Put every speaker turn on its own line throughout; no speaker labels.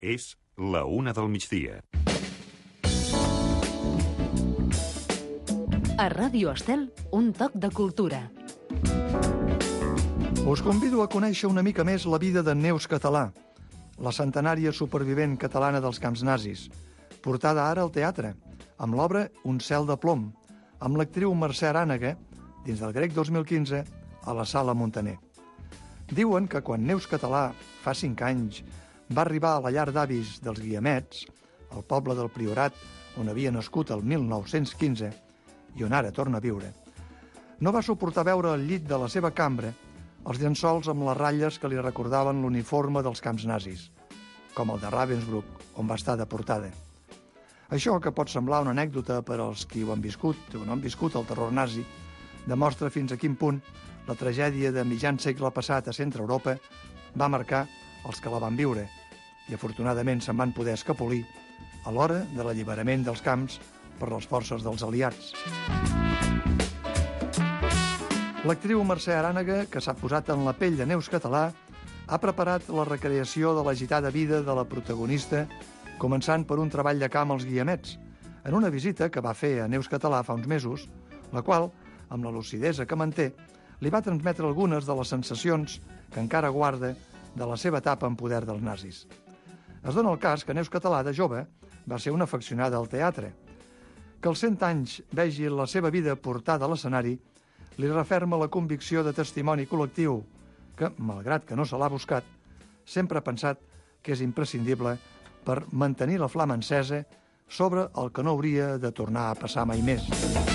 És la 1 del migdia.
A Ràdio Estel, un toc de cultura.
Us convido a conèixer una mica més la vida de Neus Català, la centenària supervivent catalana dels camps nazis, portada ara al teatre, amb l'obra Un cel de plom, amb l'actriu Mercè Arànega, dins del Grec 2015, a la Sala Muntaner. Diuen que quan Neus Català, fa 5 anys, va arribar a la llar d'avis dels Guiamets, al poble del Priorat, on havia nascut el 1915, i on ara torna a viure, no va suportar veure al llit de la seva cambra els llençols amb les ratlles que li recordaven l'uniforme dels camps nazis, com el de Ravensbrück, on va estar deportada. Això, que pot semblar una anècdota per als qui ho han viscut o no han viscut el terror nazi, demostra fins a quin punt la tragèdia de mitjan segle passat a Centre Europa va marcar els que la van viure i afortunadament se'n van poder escapolir a l'hora de l'alliberament dels camps per les forces dels aliats. L'actriu Mercè Arànega, que s'ha posat en la pell de Neus Català, ha preparat la recreació de l'agitada vida de la protagonista, començant per un treball de camp als Guiamets, en una visita que va fer a Neus Català fa uns mesos, la qual, amb la lucidesa que manté, li va transmetre algunes de les sensacions que encara guarda de la seva etapa en poder dels nazis. Es dona el cas que Neus Català, de jove, va ser una afeccionada al teatre. Que als 100 anys vegi la seva vida portada a l'escenari li referma la convicció de testimoni col·lectiu que, malgrat que no se l'ha buscat, sempre ha pensat que és imprescindible per mantenir la flama encesa sobre el que no hauria de tornar a passar mai més.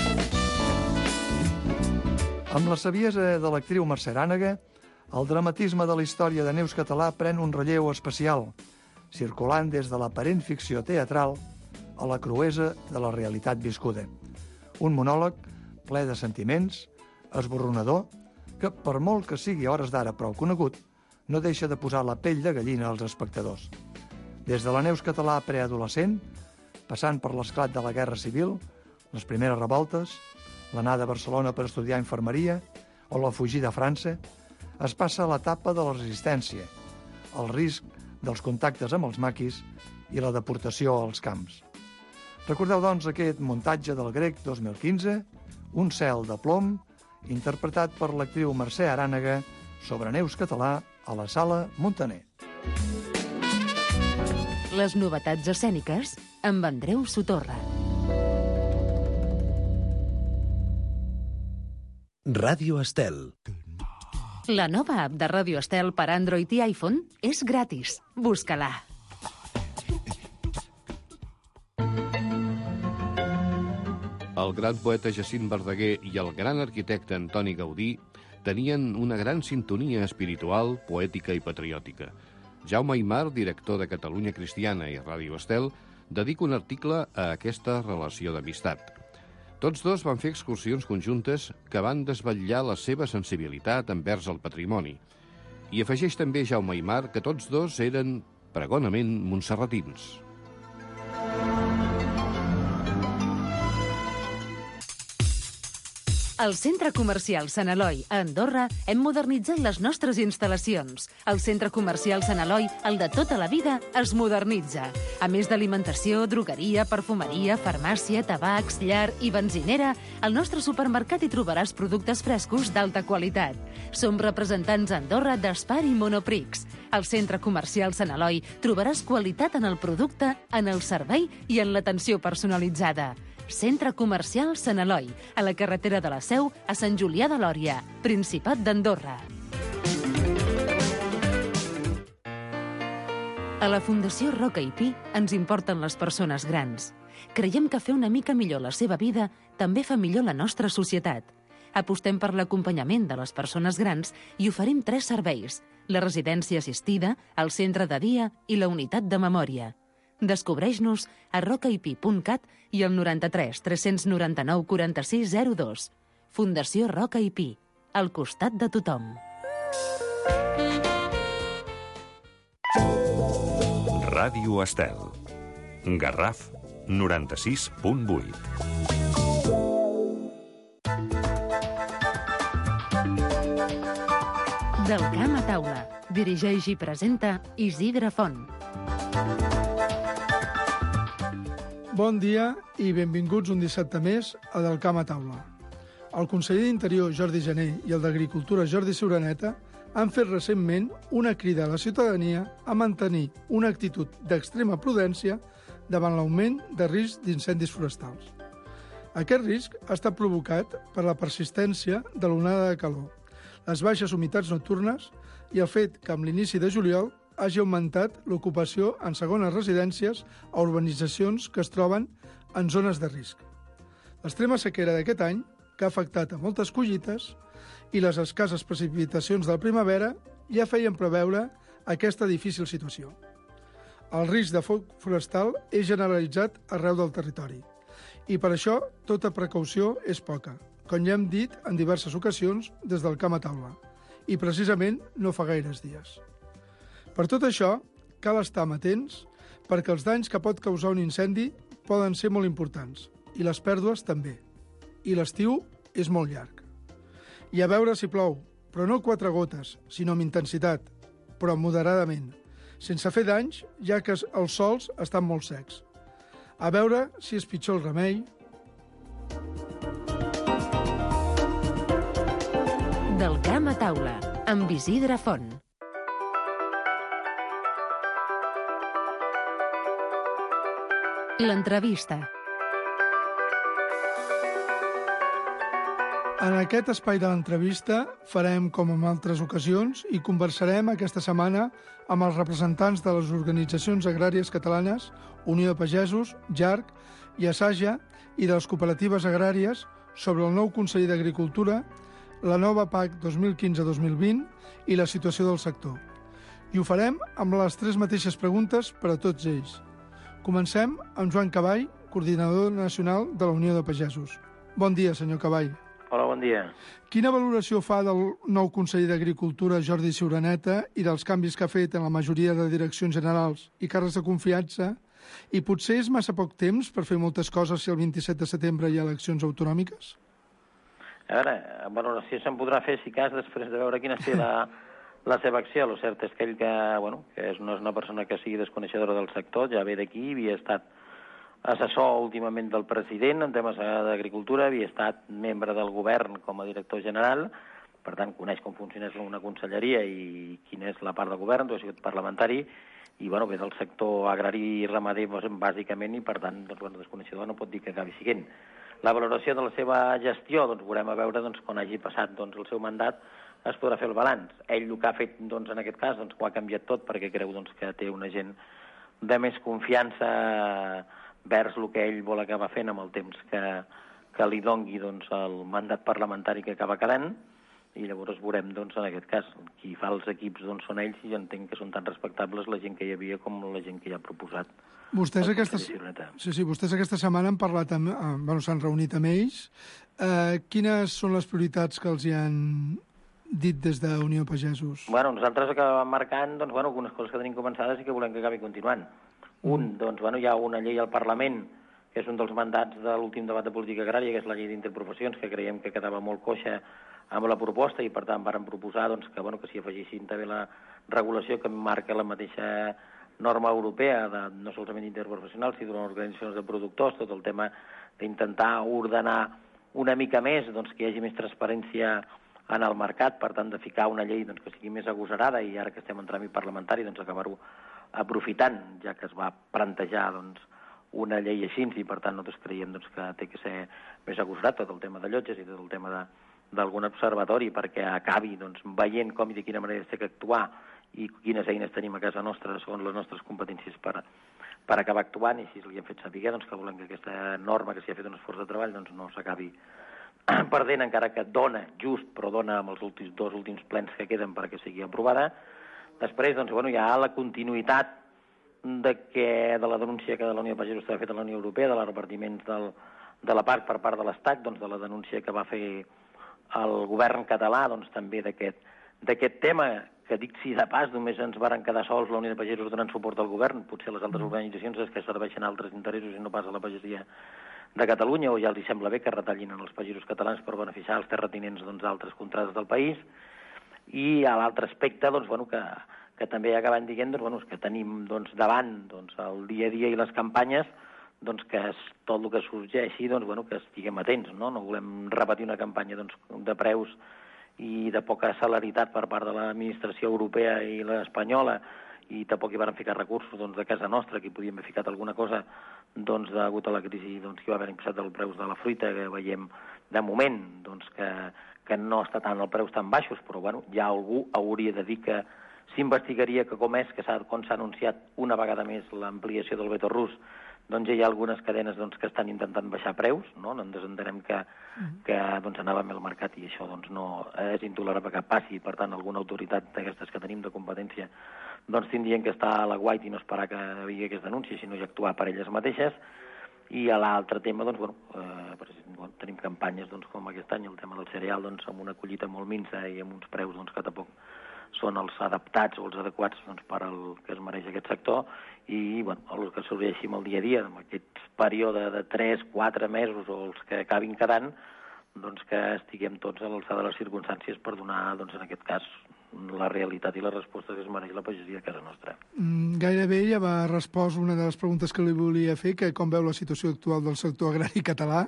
Amb la saviesa de l'actriu Mercè Arànega, el dramatisme de la història de Neus Català pren un relleu especial, circulant des de l'aparent ficció teatral a la cruesa de la realitat viscuda. Un monòleg ple de sentiments, esborronador, que, per molt que sigui a hores d'ara prou conegut, no deixa de posar la pell de gallina als espectadors. Des de la Neus Català preadolescent, passant per l'esclat de la Guerra Civil, les primeres revoltes, l'anada a Barcelona per estudiar infermeria o la fugida a França, es passa a l'etapa de la resistència, el risc dels contactes amb els maquis i la deportació als camps. Recordeu, doncs, aquest muntatge del Grec 2015, Un cel de plom, interpretat per l'actriu Mercè Arànega sobre Neus Català a la Sala Muntaner.
Les novetats escèniques amb Andreu Sotorra.
Ràdio Estel.
La nova app de Ràdio Estel per Android i iPhone és gratis. Busca-la.
El gran poeta Jacint Verdaguer i el gran arquitecte Antoni Gaudí tenien una gran sintonia espiritual, poètica i patriòtica. Jaume Aymar, director de Catalunya Cristiana i Ràdio Estel, dedica un article a aquesta relació d'amistat. Tots dos van fer excursions conjuntes que van desvetllar la seva sensibilitat envers el patrimoni. I afegeix també Jaume Aymar que tots dos eren pregonament montserratins.
Al Centre Comercial Sant Eloi, a Andorra, hem modernitzat les nostres instal·lacions. El Centre Comercial Sant Eloi, el de tota la vida, es modernitza. A més d'alimentació, drogueria, perfumeria, farmàcia, tabacs, llar i benzinera, al nostre supermercat hi trobaràs productes frescos d'alta qualitat. Som representants a Andorra d'Espar i Monoprix. Al Centre Comercial Sant Eloi trobaràs qualitat en el producte, en el servei i en l'atenció personalitzada. Centre Comercial Sant Eloi, a la carretera de la Seu, a Sant Julià de Lòria, Principat d'Andorra. A la Fundació Roca i Pi ens importen les persones grans. Creiem que fer una mica millor la seva vida també fa millor la nostra societat. Apostem per l'acompanyament de les persones grans i oferim 3 serveis: la residència assistida, el centre de dia i la unitat de memòria. Descobreix-nos a rocaipi.cat i al 93 399 46 02. Fundació Roca i Pi, al costat de tothom.
Ràdio Estel. Garraf 96.8.
Del camp a taula. Dirigeix i presenta Isidre Font.
Bon dia i benvinguts un dissabte més a Del Camp a Taula. El conseller d'Interior, Jordi Jané, i el d'Agricultura, Jordi Ciuraneta, han fet recentment una crida a la ciutadania a mantenir una actitud d'extrema prudència davant l'augment de risc d'incendis forestals. Aquest risc ha estat provocat per la persistència de l'onada de calor, les baixes humitats nocturnes i el fet que amb l'inici de juliol hagi augmentat l'ocupació en segones residències a urbanitzacions que es troben en zones de risc. L'extrema sequera d'aquest any, que ha afectat a moltes collites, i les escasses precipitacions de la primavera ja feien preveure aquesta difícil situació. El risc de foc forestal és generalitzat arreu del territori i per això tota precaució és poca, com ja hem dit en diverses ocasions des del Camp a Taula, i precisament no fa gaires dies. Per tot això, cal estar amatents perquè els danys que pot causar un incendi poden ser molt importants i les pèrdues també. I l'estiu és molt llarg. I a veure si plou, però no 4 gotes, sinó amb intensitat, però moderadament, sense fer danys, ja que els sols estan molt secs. A veure si és pitjor el remei.
Del Camp a Taula, amb Isidre Font. L'entrevista.
En aquest espai de l'entrevista farem, com en altres ocasions, i conversarem aquesta setmana amb els representants de les organitzacions agràries catalanes, Unió de Pagesos, JARC i Asaja, i de les cooperatives agràries sobre el nou conseller d'Agricultura, la nova PAC 2015-2020 i la situació del sector. I ho farem amb les 3 mateixes preguntes per a tots ells. Comencem amb Joan Caball, coordinador nacional de la Unió de Pagesos. Bon dia, senyor Caball.
Hola, bon dia.
Quina valoració fa del nou conseller d'Agricultura, Jordi Ciuraneta, i dels canvis que ha fet en la majoria de direccions generals i càrrecs de confiança? I potser és massa poc temps per fer moltes coses si el 27 de setembre hi ha eleccions autonòmiques?
A veure, valoració se'n podrà fer, si cas, després de veure quina sigui la seva acció. El cert és que ell que no és una persona que sigui desconeixedora del sector, ja ve d'aquí, havia estat assessor últimament del president en temes d'agricultura, havia estat membre del govern com a director general, per tant coneix com funciona una conselleria i quina és la part del govern, ha sigut parlamentari, i ve del sector agrari i ramader bàsicament, i per tant desconeixedor no pot dir que acabi siguent. La valoració de la seva gestió, veurem a veure quan hagi passat el seu mandat, es podrà fer el balanç. Ell el que ha fet en aquest cas ho ha canviat tot perquè creu que té una gent de més confiança vers el que ell vol acabar fent amb el temps que li dongui el mandat parlamentari que acaba quedant, i llavors veurem en aquest cas qui fa els equips són ells, i jo entenc que són tan respectables la gent que hi havia com la gent que hi ha proposat.
Vostès aquesta setmana han parlat s'han reunit amb ells. Quines són les prioritats que els hi han dit des de Unió de Pagesos?
Nosaltres acabem marcant algunes coses que tenim començades i que volem que acabi continuant. Hi ha una llei al Parlament, que és un dels mandats de l'últim debat de política agrària, que és la llei d'interprofessions, que creiem que quedava molt coixa amb la proposta, i per tant vàrem proposar que s'hi afegissin també la regulació que marca la mateixa norma europea, no solament interprofessionals, sinó d'organitzacions de productors, tot el tema d'intentar ordenar una mica més, que hi hagi més transparència en el mercat, per tant de ficar una llei que sigui més agosarada, i ara que estem en tràmit parlamentari acabar-ho aprofitant, ja que es va plantejar una llei així, i per tant nosaltres creiem que té que ser més agosarat tot el tema de llotges i tot el tema d'algun observatori, perquè acabi veient com i de quina manera s'ha d'actuar i quines eines tenim a casa nostra segons les nostres competències per acabar actuant, i si li hem fet saber que volem que aquesta norma, que s'hi ha fet un esforç de treball, no s'acabi perdent, encara que dona just, però dona amb els 2 últims plens que queden perquè sigui aprovada. Després hi ha la continuïtat de la denúncia que de la Unió de Pagesos s'ha fet a la Unió Europea, de les repartiments de la PAC per part de l'Estat, de la denúncia que va fer el govern català també d'aquest tema, que dic si de pas només ens varen quedar sols la Unió de Pagesos donant suport al govern, potser les altres organitzacions és que serveixen altres interessos i no pas a la pagesia de Catalunya, o ja els sembla bé que retallin els pagesos catalans per beneficiar els terratinents d'altres contrades del país. I a l'altre aspecte, que també acabem dient, que tenim davant el dia a dia i les campanyes, doncs que tot el que sorgeixi, doncs, bueno, que estiguem atents, no? No volem repetir una campanya doncs, de preus i de poca celeritat per part de l'administració europea i l'espanyola, i tampoc hi van ficar recursos doncs, de casa nostra, que hi podíem haver ficat alguna cosa doncs, degut a la crisi doncs, que va haver impulsat dels preus de la fruita, que veiem de moment doncs, que no està tant els preus tan baixos, però bueno, ja algú hauria de dir que s'investigaria que com és, que com s'ha anunciat una vegada més l'ampliació del veto rus, doncs ja hi ha algunes cadenes doncs, que estan intentant baixar preus, no? Ens entenem que doncs, anàvem al mercat i això doncs, no és intolerable que passi, per tant, alguna autoritat d'aquestes que tenim de competència doncs tindrien que estar a la guait i no esperar que hi hagués aquest anunci, sinó ja actuar per elles mateixes. I a l'altre tema, doncs, bueno, tenim campanyes doncs, com aquest any, el tema del cereal, doncs, amb una collita molt minsa i amb uns preus doncs, que tampoc són els adaptats o els adequats doncs, per al que es mereix aquest sector, i bueno, el que sorgeixi amb el dia a dia, amb aquest període de 3-4 mesos o els que acabin quedant, doncs que estiguem tots a l'alçada de les circumstàncies per donar, doncs, en aquest cas, la realitat i la resposta que es mereix la pagesia a casa nostra.
Gairebé ja va respost una de les preguntes que li volia fer, que com veu la situació actual del sector agrari català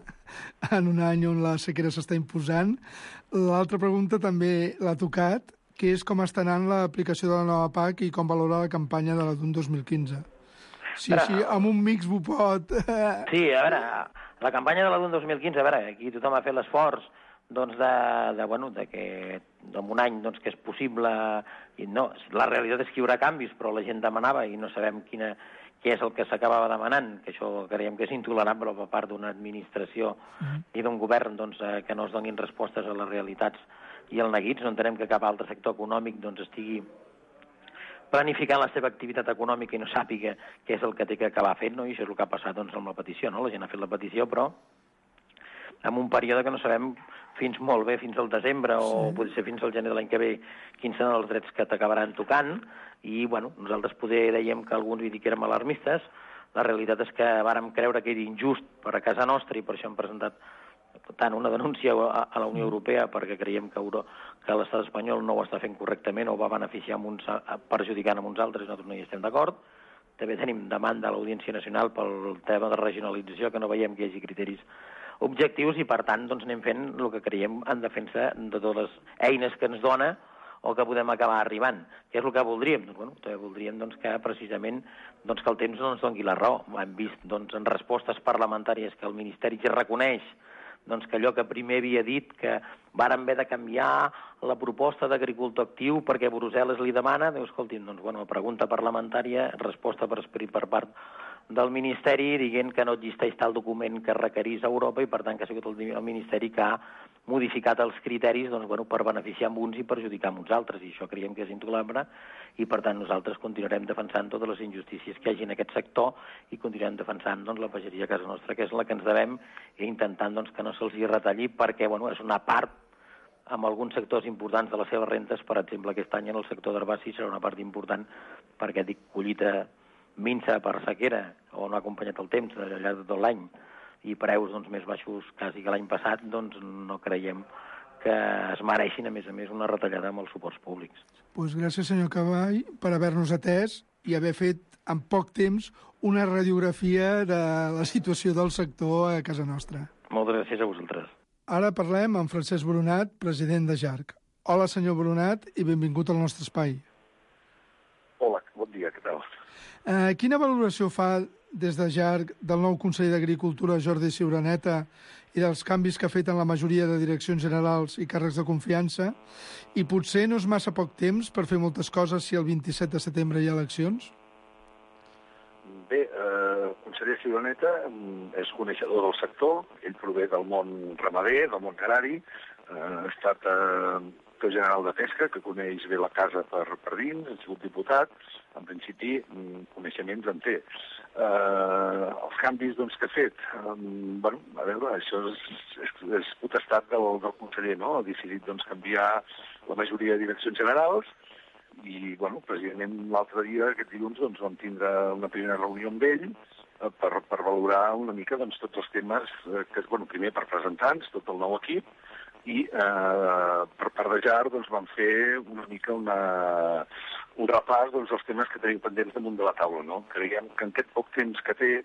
en un any on la sequera s'està imposant. L'altra pregunta també l'ha tocat, que és com està anant l'aplicació de la nova PAC i com valora la campanya de la d'un 2015. Si així, amb un mix ho pot...
Sí, a veure, la campanya de la d'un 2015, a veure, aquí tothom ha fet l'esforç doncs de que en un any doncs, que és possible, i no, la realitat és que hi haurà canvis, però la gent demanava i no sabem què és el que s'acabava demanant, que això creiem que és intolerable per part d'una administració i d'un govern doncs, que no es donin respostes a les realitats i el neguits. No entenem que cap altre sector econòmic doncs, estigui planificant la seva activitat econòmica i no sàpiga què és el que té que acabar fent, no? I això és el que ha passat doncs, amb la petició, no? La gent ha fet la petició, però en un període que no sabem fins molt bé, fins al desembre o potser ser fins al gener de l'any que ve, quins seran els drets que t'acabaran tocant. I, bueno, nosaltres poder dèiem que alguns hi que érem alarmistes. La realitat és que vàrem creure que era injust per a casa nostra i per això hem presentat tant una denúncia a la Unió Europea perquè creiem que l'estat espanyol no ho està fent correctament o va beneficiar perjudicant a uns altres i nosaltres no hi estem d'acord. També tenim demanda a l'Audiència Nacional pel tema de regionalització, que no veiem que hi hagi criteris objectius i, per tant, doncs, anem fent el que creiem en defensa de totes les eines que ens dona o que podem acabar arribant. Què és el que voldríem? Doncs, bueno, també voldríem doncs, que precisament doncs, que el temps no ens doni la raó. Hem vist doncs, en respostes parlamentàries que el Ministeri ja reconeix doncs, que allò que primer havia dit, que varen haver de canviar la proposta d'agricultor actiu perquè Brussel·les li demana, diu, escolti'm, doncs, bueno, pregunta parlamentària, resposta per escrit per part del Ministeri dient que no existeix tal document que requerís a Europa i, per tant, que ha sigut el Ministeri que ha modificat els criteris doncs, bueno, per beneficiar amb uns i perjudicar amb uns altres, i això creiem que és intolerable, i, per tant, nosaltres continuarem defensant totes les injustícies que hi hagi en aquest sector i continuarem defensant doncs, la pagesia a casa nostra, que és la que ens devem, i intentant doncs, que no se'ls hi retalli, perquè bueno, és una part amb alguns sectors importants de les seves rentes. Per exemple, aquest any en el sector d'herbaci serà una part important perquè dic collita minsa per sequera o no ha acompanyat el temps al llarg de tot l'any i preus doncs, més baixos quasi que l'any passat, doncs no creiem que es mereixin, a més, una retallada amb els suports públics.
Pues gràcies, senyor Cavall, per haver-nos atès i haver fet en poc temps una radiografia de la situació del sector a casa nostra.
Moltes gràcies a vosaltres.
Ara parlem amb Francesc Boronat, president de JARC. Hola, senyor Boronat, i benvingut al nostre espai.
Hola, bon dia, què tal?
Quina valoració fa des de JARC del nou conseller d'Agricultura, Jordi Ciuraneta, i dels canvis que ha fet en la majoria de direccions generals i càrrecs de confiança? I potser no és massa poc temps per fer moltes coses si el 27 de setembre hi ha eleccions?
Bé, el conseller Ciuraneta és coneixedor del sector, ell prové del món ramader, del món agrari, ha estat director general de Pesca, que coneix bé la casa per dins, ha sigut diputat, en principi coneixements en té. Els canvis doncs, que ha fet, bueno, a veure, això és potestat del conseller, no? Ha decidit doncs, canviar la majoria de direccions generals i, bueno, precisament l'altre dia, aquest dilluns, doncs, vam tindre una primera reunió amb ell per valorar una mica doncs, tots els temes que, bueno, primer per presentants, tot el nou equip, i per part de JARC doncs, vam fer una mica un repàs dels temes que tenim pendents damunt de la taula. No? Creiem que en aquest poc temps que té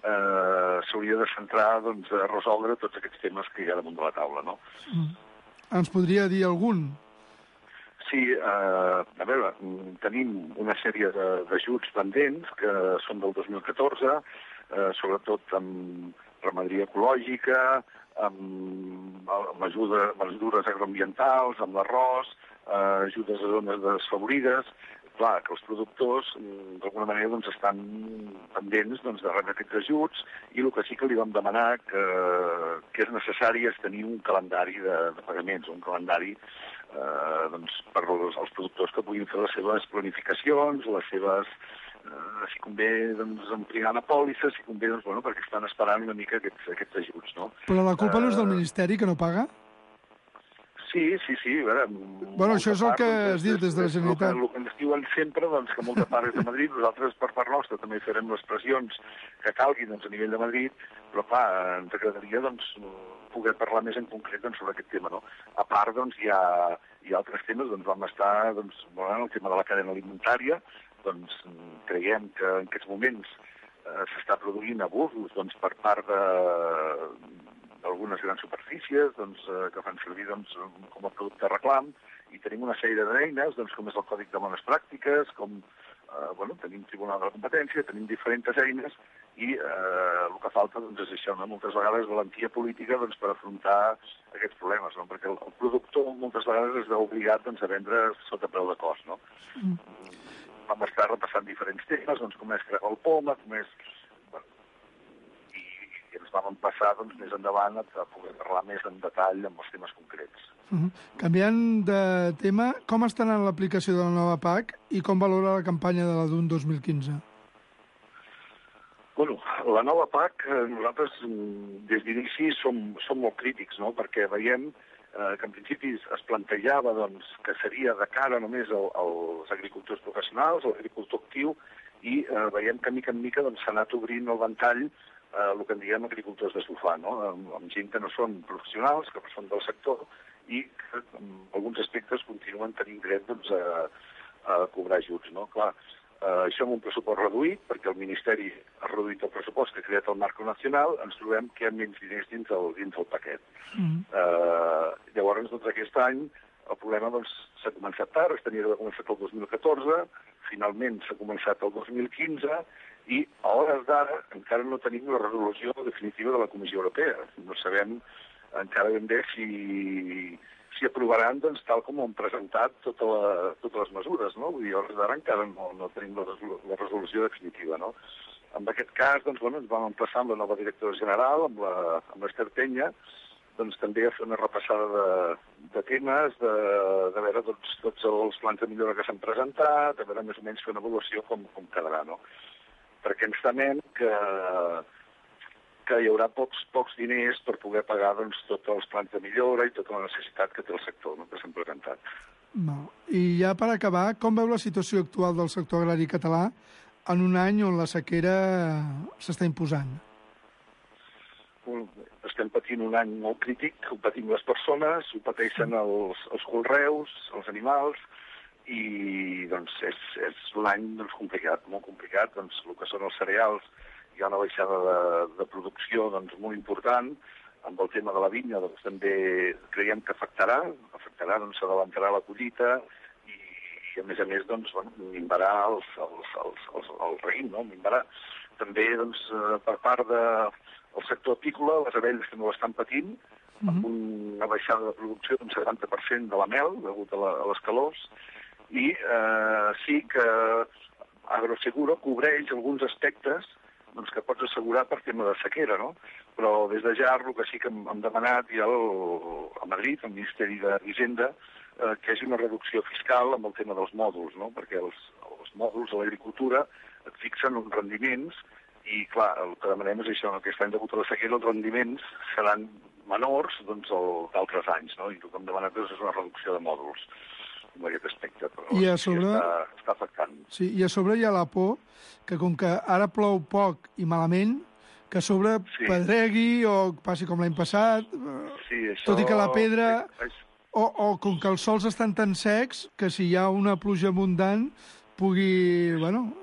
s'hauria de centrar doncs, a resoldre tots aquests temes que hi ha damunt de la taula, no?
Ens podria dir algun?
Sí, a veure, tenim una sèrie d'ajuts pendents que són del 2014, sobretot amb ramaderia ecològica, amb mesures agroambientals, amb l'arròs, ajudes a zones desfavorides. Clar, que els productors, d'alguna manera, doncs, estan pendents doncs, de rebre aquests ajuts, i el que sí que li vam demanar que és necessari és tenir un calendari de pagaments, un calendari doncs, per als productors que puguin fer les seves planificacions, les seves, si convé, doncs, ampliar la pòlissa, si convé, doncs, bueno, perquè estan esperant una mica aquests ajuts, no?
Però la culpa no és del Ministeri, que no paga?
Sí, a veure...
Bueno, això és el que es diu des de la Generalitat.
El que ens diuen sempre, doncs, que molta part és de Madrid, nosaltres, per part nostra, també farem les pressions que calguin, doncs, a nivell de Madrid, però, clar, ens agradaria, doncs, poder parlar més en concret, doncs, sobre aquest tema, no? A part, doncs, hi ha altres temes, doncs, vam estar, doncs, el tema de la cadena alimentària, doncs, creiem que en aquests moments s'està produint abusos, doncs, per part d'algunes grans superfícies doncs, que fan servir doncs, com a producte reclam, i tenim una sèrie d'eines, doncs, com és el Còdic de Bones Pràctiques, com tenim Tribunal de la Competència, tenim diferents eines, i el que falta doncs, és això, no? Moltes vegades valentia política doncs, per afrontar aquests problemes, no? Perquè el productor moltes vegades es veu obligat doncs, a vendre sota preu de cost. No? Vam estar repassant diferents temes, doncs, com és crear el poma, com és... i ens vam passar doncs, més endavant a poder parlar més en detall amb els temes concrets.
Canviant de tema, com està anant l'aplicació de la nova PAC i com valora la campanya de la DUN 2015?
Bueno, la nova PAC, nosaltres des d'inici som molt crítics, no? Perquè veiem que en principi es plantejava doncs, que seria de cara només als agricultors professionals, a l'agricultor actiu, i veiem que mica en mica doncs, s'ha anat obrint el ventall el que en diguem agricultors de sofà, no? Amb gent que no són professionals, que són del sector, i que en alguns aspectes continuen tenint dret doncs, a cobrar ajuts. No? Clar, això amb un pressupost reduït, perquè el Ministeri ha reduït el pressupost que ha creat el Marco Nacional, ens trobem que hi ha menys diners dins el paquet. Llavors, doncs, aquest any, el problema s'ha començat tard, es tenia d'haver començat el 2014, finalment s'ha començat el 2015, i a hores d'ara encara no tenim la resolució definitiva de la Comissió Europea. No sabem encara ben bé si aprovaran doncs, tal com ho han presentat totes les mesures. No? Vull dir, a hores d'ara encara no tenim la resolució definitiva. No? En aquest cas, doncs, bueno, ens vam emplaçar amb la nova directora general, amb l'Ester Penya, doncs, també a fer una repassada de temes, de veure tots els plans de millora que s'han presentat, de veure més o menys fer una avaluació com quedarà. No? Perquè ens temem que hi haurà pocs diners per poder pagar doncs, tots els plans de millora i tota la necessitat que té el sector, no? Que s'han presentat.
I ja per acabar, com veu la situació actual del sector agrari català en un any on la sequera s'està imposant?
Estem patint un any molt crític, ho patim les persones, ho pateixen els conreus, els animals, i doncs, és un any doncs, complicat, molt complicat. Doncs, el que són els cereals, hi ha una baixada de producció doncs, molt important. Amb el tema de la vinya doncs, també creiem que afectarà, doncs, s'adavantarà la collita i a més, doncs, bueno, minvarà el raïm, no? Minvarà. També doncs, per part del sector apícola, les abelles que no l'estan patint, amb una baixada de producció d'un 70% de la mel, degut a les calors, i sí que Agroseguro cobreix alguns aspectes doncs, que pots assegurar per tema de sequera, no? Però des de ja el que sí que hem demanat ja a Madrid, al Ministeri d'Hisenda, que hi hagi una reducció fiscal amb el tema dels mòduls, no? Perquè els mòduls de l'agricultura et fixen uns rendiments i, clar, el que demanem és això, aquest any degut a la sequera els rendiments seran menors doncs, d'altres anys, no? I el que hem demanat és una reducció de mòduls en aquest aspecte, però
I a sobre,
està afectant.
Sí, i a sobre hi ha la por que com que ara plou poc i malament, que a sobre pedregui o passi com l'any passat, tot i que la pedra... O com que els sols estan tan secs que si hi ha una pluja abundant pugui, bueno,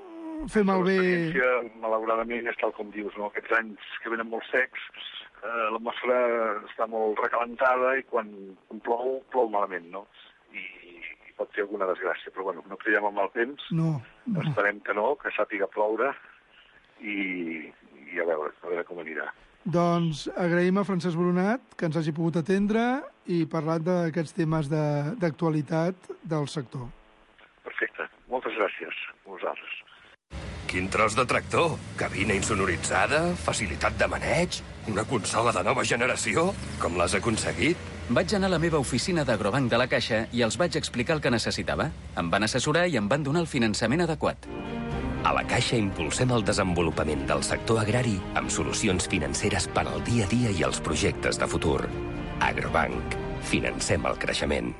fer malbé...
L'experiència, malauradament, és tal com dius, no? Aquests anys que venen molt secs, l'atmosfera està molt recalentada i quan plou, plou malament, no? I pot fer alguna desgràcia, però bueno, no creiem en el temps, esperem que no, que sàpiga ploure i a veure com anirà.
Doncs agraïm a Francesc Brunat que ens hagi pogut atendre i parlat d'aquests temes d'actualitat del sector.
Perfecte. Moltes gràcies a vosaltres.
Quin tros de tractor! Cabina insonoritzada, facilitat de maneig, una consola de nova generació. Com l'has aconseguit?
Vaig anar a la meva oficina d'Agrobanc de la Caixa i els vaig explicar el que necessitava. Em van assessorar i em van donar el finançament adequat.
A la Caixa impulsem el desenvolupament del sector agrari amb solucions financeres per al dia a dia i els projectes de futur. Agrobanc. Financem el creixement.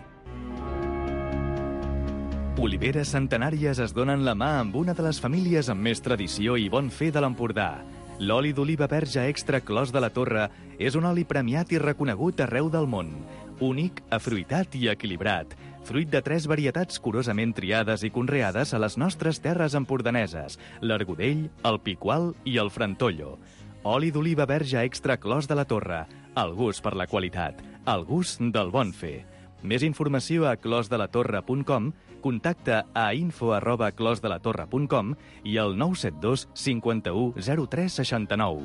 Oliveres centenàries es donen la mà amb una de les famílies amb més tradició i bon fer de l'Empordà. L'oli d'oliva verge extra Clos de la Torre és un oli premiat i reconegut arreu del món. Únic, afruitat i equilibrat. Fruit de 3 varietats curosament triades i conreades a les nostres terres empordaneses, l'Argudell, el Picual i el Frantollo. Oli d'oliva verge extra Clos de la Torre. El gust per la qualitat. El gust del bon fer. Més informació a closdelatorre.com, contacta a info@closdelatorre.com i al 972 51 03 69.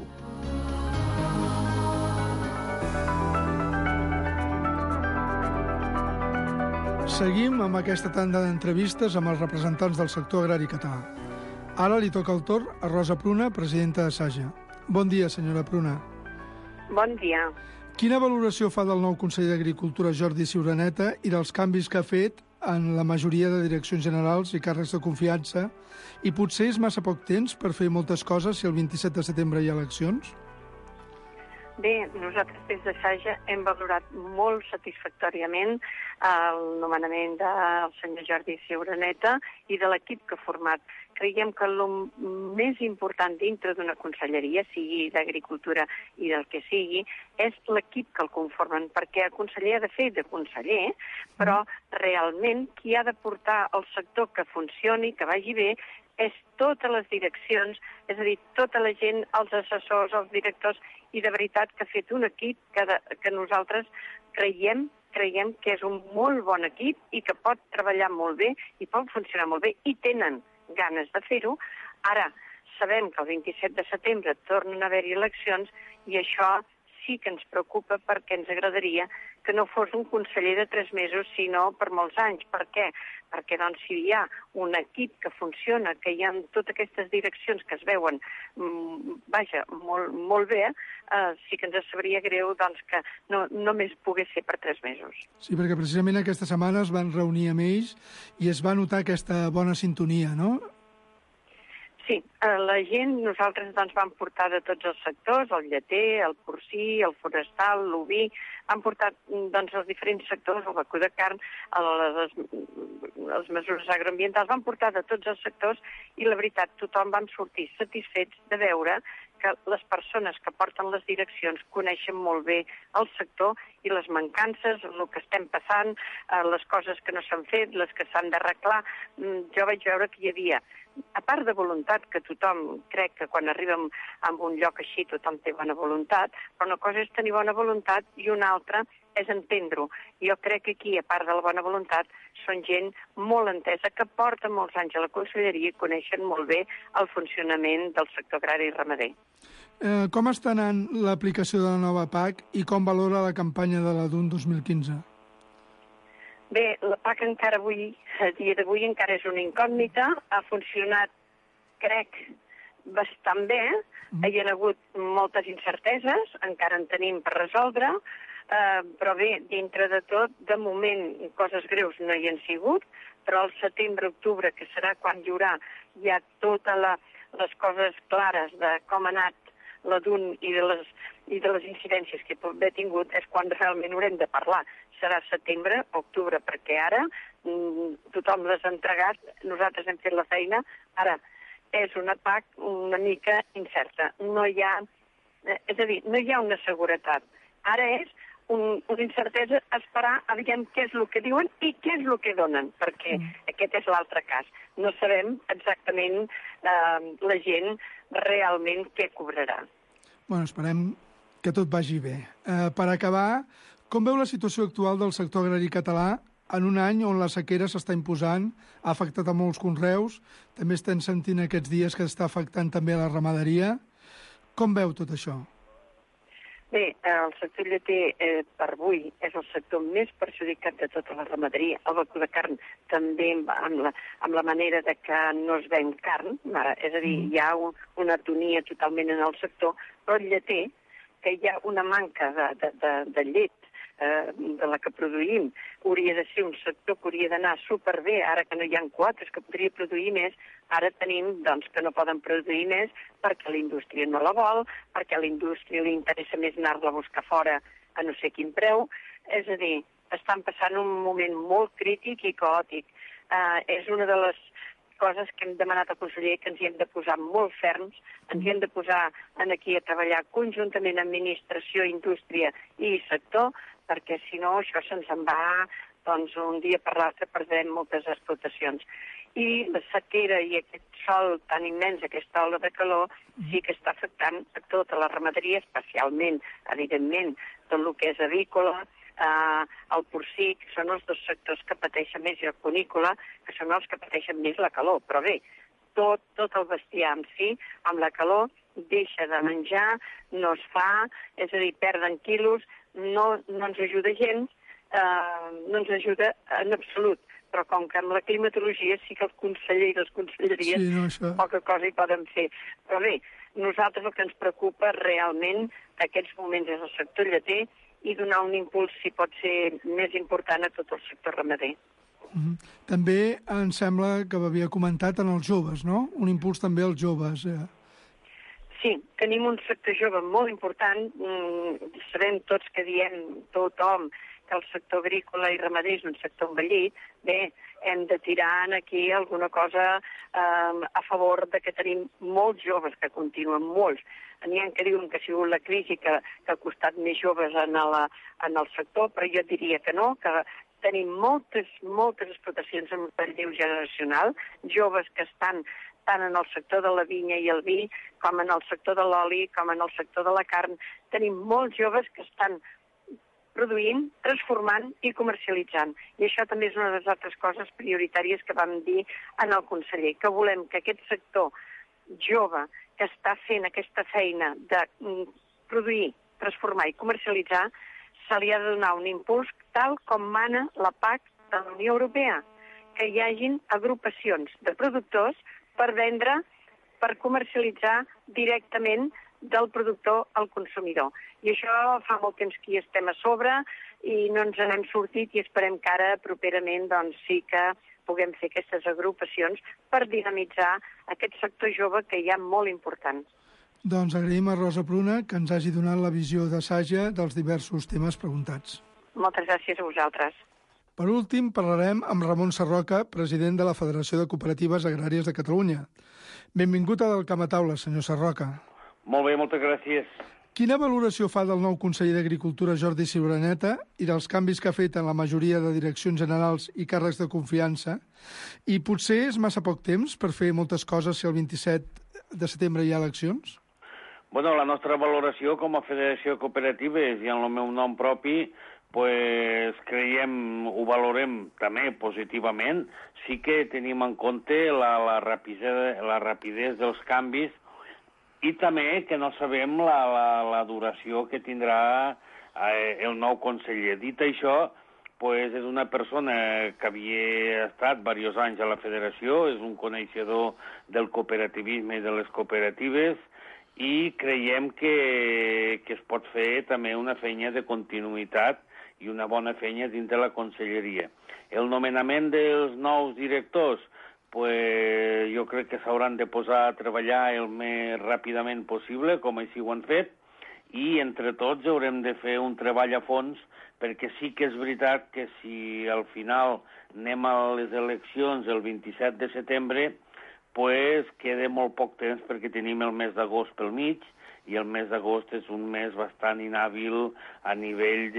Seguim amb aquesta tanda d'entrevistes amb els representants del sector agrari català. Ara li toca el torn a Rosa Pruna, presidenta de Saja. Bon dia, senyora Pruna.
Bon dia.
Quina valoració fa del nou conseller d'Agricultura, Jordi Ciuraneta, i dels canvis que ha fet en la majoria de direccions generals i càrrecs de confiança? I potser és massa poc temps per fer moltes coses si el 27 de setembre hi ha eleccions?
Bé, nosaltres des de Saja hem valorat molt satisfactòriament el nomenament del senyor Jordi Ciuraneta i de l'equip que ha format. Creiem que el més important dintre d'una conselleria, sigui d'Agricultura i del que sigui, és l'equip que el conformen, perquè el conseller ha de fer de conseller, però realment qui ha de portar el sector que funcioni, que vagi bé, és totes les direccions, és a dir, tota la gent, els assessors, els directors, i de veritat que ha fet un equip que nosaltres creiem que és un molt bon equip i que pot treballar molt bé i pot funcionar molt bé i tenen ganes de fer-ho. Ara, sabem que el 27 de setembre tornen a haver-hi eleccions i això sí que ens preocupa perquè ens agradaria que no fos un conseller de 3 mesos, sinó per molts anys. Per què? Perquè doncs, si hi ha un equip que funciona, que hi ha totes aquestes direccions que es veuen molt bé, sí que ens sabria greu doncs, que no només pogués ser per 3 mesos.
Sí, perquè precisament aquesta setmana es van reunir amb ells i es va notar aquesta bona sintonia, no?
Sí, la gent, nosaltres doncs, vam portar de tots els sectors, el lleter, el porcí, el forestal, l'oví, han portat doncs, els diferents sectors, el vacú de carn, les mesures agroambientals, van portar de tots els sectors i la veritat, tothom vam sortir satisfets de veure que les persones que porten les direccions coneixen molt bé el sector i les mancances, el que estem passant, les coses que no s'han fet, les que s'han d'arreglar. Jo vaig veure que hi havia, a part de voluntat, que tothom crec que quan arribem a un lloc així tothom té bona voluntat, però una cosa és tenir bona voluntat i una altra és entendre-ho. Jo crec que aquí, a part de la bona voluntat, són gent molt entesa que porta molts anys a la conselleria i coneixen molt bé el funcionament del sector agrari i ramader.
Com està anant l'aplicació de la nova PAC i com valora la campanya de la DUN 2015?
Bé, la PAC encara avui, a dia d'avui, encara és una incògnita. Ha funcionat, crec, bastant bé. Hi ha hagut moltes incerteses, encara en tenim per resoldre, però bé, dintre de tot, de moment, coses greus no hi han sigut, però al setembre-octubre, que serà quan hi haurà ja totes les coses clares de com ha anat la DUN i de les incidències que pot haver tingut, és quan realment haurem de parlar. Serà setembre, octubre, perquè ara tothom les ha entregat, nosaltres hem fet la feina, ara és una PAC una mica incerta. No hi ha, és a dir, no hi ha una seguretat. Ara és una incertesa a esperar a veure què és el que diuen i què és el que donen, perquè aquest és l'altre cas. No sabem exactament la gent realment què cobrarà.
Bueno, esperem que tot vagi bé. Per acabar, com veu la situació actual del sector agrari català en un any on la sequera s'està imposant, ha afectat a molts conreus, també estem sentint aquests dies que està afectant també a la ramaderia. Com veu tot això?
Bé, el sector lleter per avui és el sector més perjudicat de tota la ramaderia. El vacú de carn també amb la manera de que no es ven carn, és a dir, hi ha una atonia totalment en el sector, però el lleter, que hi ha una manca de llet de la que produïm, hauria de ser un sector que hauria d'anar superbé, ara que no hi ha quotes que podria produir més, ara tenim doncs, que no poden produir més perquè la indústria no la vol, perquè a la indústria li interessa més anar-la a buscar fora a no sé quin preu. És a dir, estan passant un moment molt crític i caòtic. És una de les coses que hem demanat al conseller, que ens hi hem de posar molt ferms, ens hi hem de posar aquí a treballar conjuntament administració, indústria i sector, perquè si no això se'ns en va, doncs un dia per l'altre perdrem moltes explotacions. I la sequera i aquest sol tan immens, aquesta ola de calor, sí que està afectant a tota la ramaderia, especialment, evidentment, tot el que és avícola, el porcí, que són els dos sectors que pateixen més, i el cunícola, que són els que pateixen més la calor. Però bé, tot el bestiar en si, amb la calor, deixa de menjar, no es fa, és a dir, perden quilos, no ens ajuda gens, no ens ajuda en absolut. Però com que amb la climatologia sí que el conseller i les conselleries poca cosa hi poden fer. Però bé, nosaltres el que ens preocupa realment aquests moments és el sector lleter i donar un impuls, si pot ser més important, a tot el sector ramader.
També em sembla que m'havia comentat en els joves, no? Un impuls també als joves.
Sí, tenim un sector jove molt important. Sabem tots que diem tothom que el sector agrícola i ramader és un sector envellit. Bé, hem de tirar aquí alguna cosa a favor de que tenim molts joves, que continuen molts. N'hi ha que diuen que ha sigut la crisi que ha costat més joves en el sector, però jo diria que no, que tenim moltes explotacions en relleu generacional, joves que estan tant en el sector de la vinya i el vi, com en el sector de l'oli, com en el sector de la carn. Tenim molts joves que estan produint, transformant i comercialitzant. I això també és una de les altres coses prioritàries que vam dir en el conseller, que volem que aquest sector jove que està fent aquesta feina de produir, transformar i comercialitzar, se li ha de donar un impuls tal com mana la PAC de la Unió Europea, que hi hagin agrupacions de productors per vendre, per comercialitzar directament del productor al consumidor. I això fa molt temps que hi estem a sobre i no ens n'hem sortit i esperem que ara properament doncs, sí que puguem fer aquestes agrupacions per dinamitzar aquest sector jove que hi ha molt important.
Doncs agraïm a Rosa Pruna que ens hagi donat la visió de Saja dels diversos temes preguntats.
Moltes gràcies a vosaltres.
Per últim, parlarem amb Ramon Sarroca, president de la Federació de Cooperatives Agràries de Catalunya. Benvingut a Del Camp a Taula, senyor Sarroca.
Molt bé, moltes gràcies.
Quina valoració fa del nou conseller d'Agricultura, Jordi Ciuraneta, i dels canvis que ha fet en la majoria de direccions generals i càrrecs de confiança? I potser és massa poc temps per fer moltes coses si el 27 de setembre hi ha eleccions?
Bueno, la nostra valoració com a Federació de Cooperatives i en el meu nom propi, pues creiem, ho valorem també positivament. Sí que tenim en compte la rapidesa dels canvis i també que no sabem la duració que tindrà el nou conseller. Dit això, pues és una persona que havia estat diversos anys a la federació, és un coneixedor del cooperativisme i de les cooperatives i creiem que es pot fer també una feina de continuïtat i una bona feina dins de la conselleria. El nomenament dels nous directors, pues, jo crec que s'hauran de posar a treballar el més ràpidament possible, com així ho han fet, i entre tots haurem de fer un treball a fons, perquè sí que és veritat que si al final anem a les eleccions el 27 de setembre, pues, queda molt poc temps perquè tenim el mes d'agost pel mig, i el mes d'agost és un mes bastant inhàbil a nivell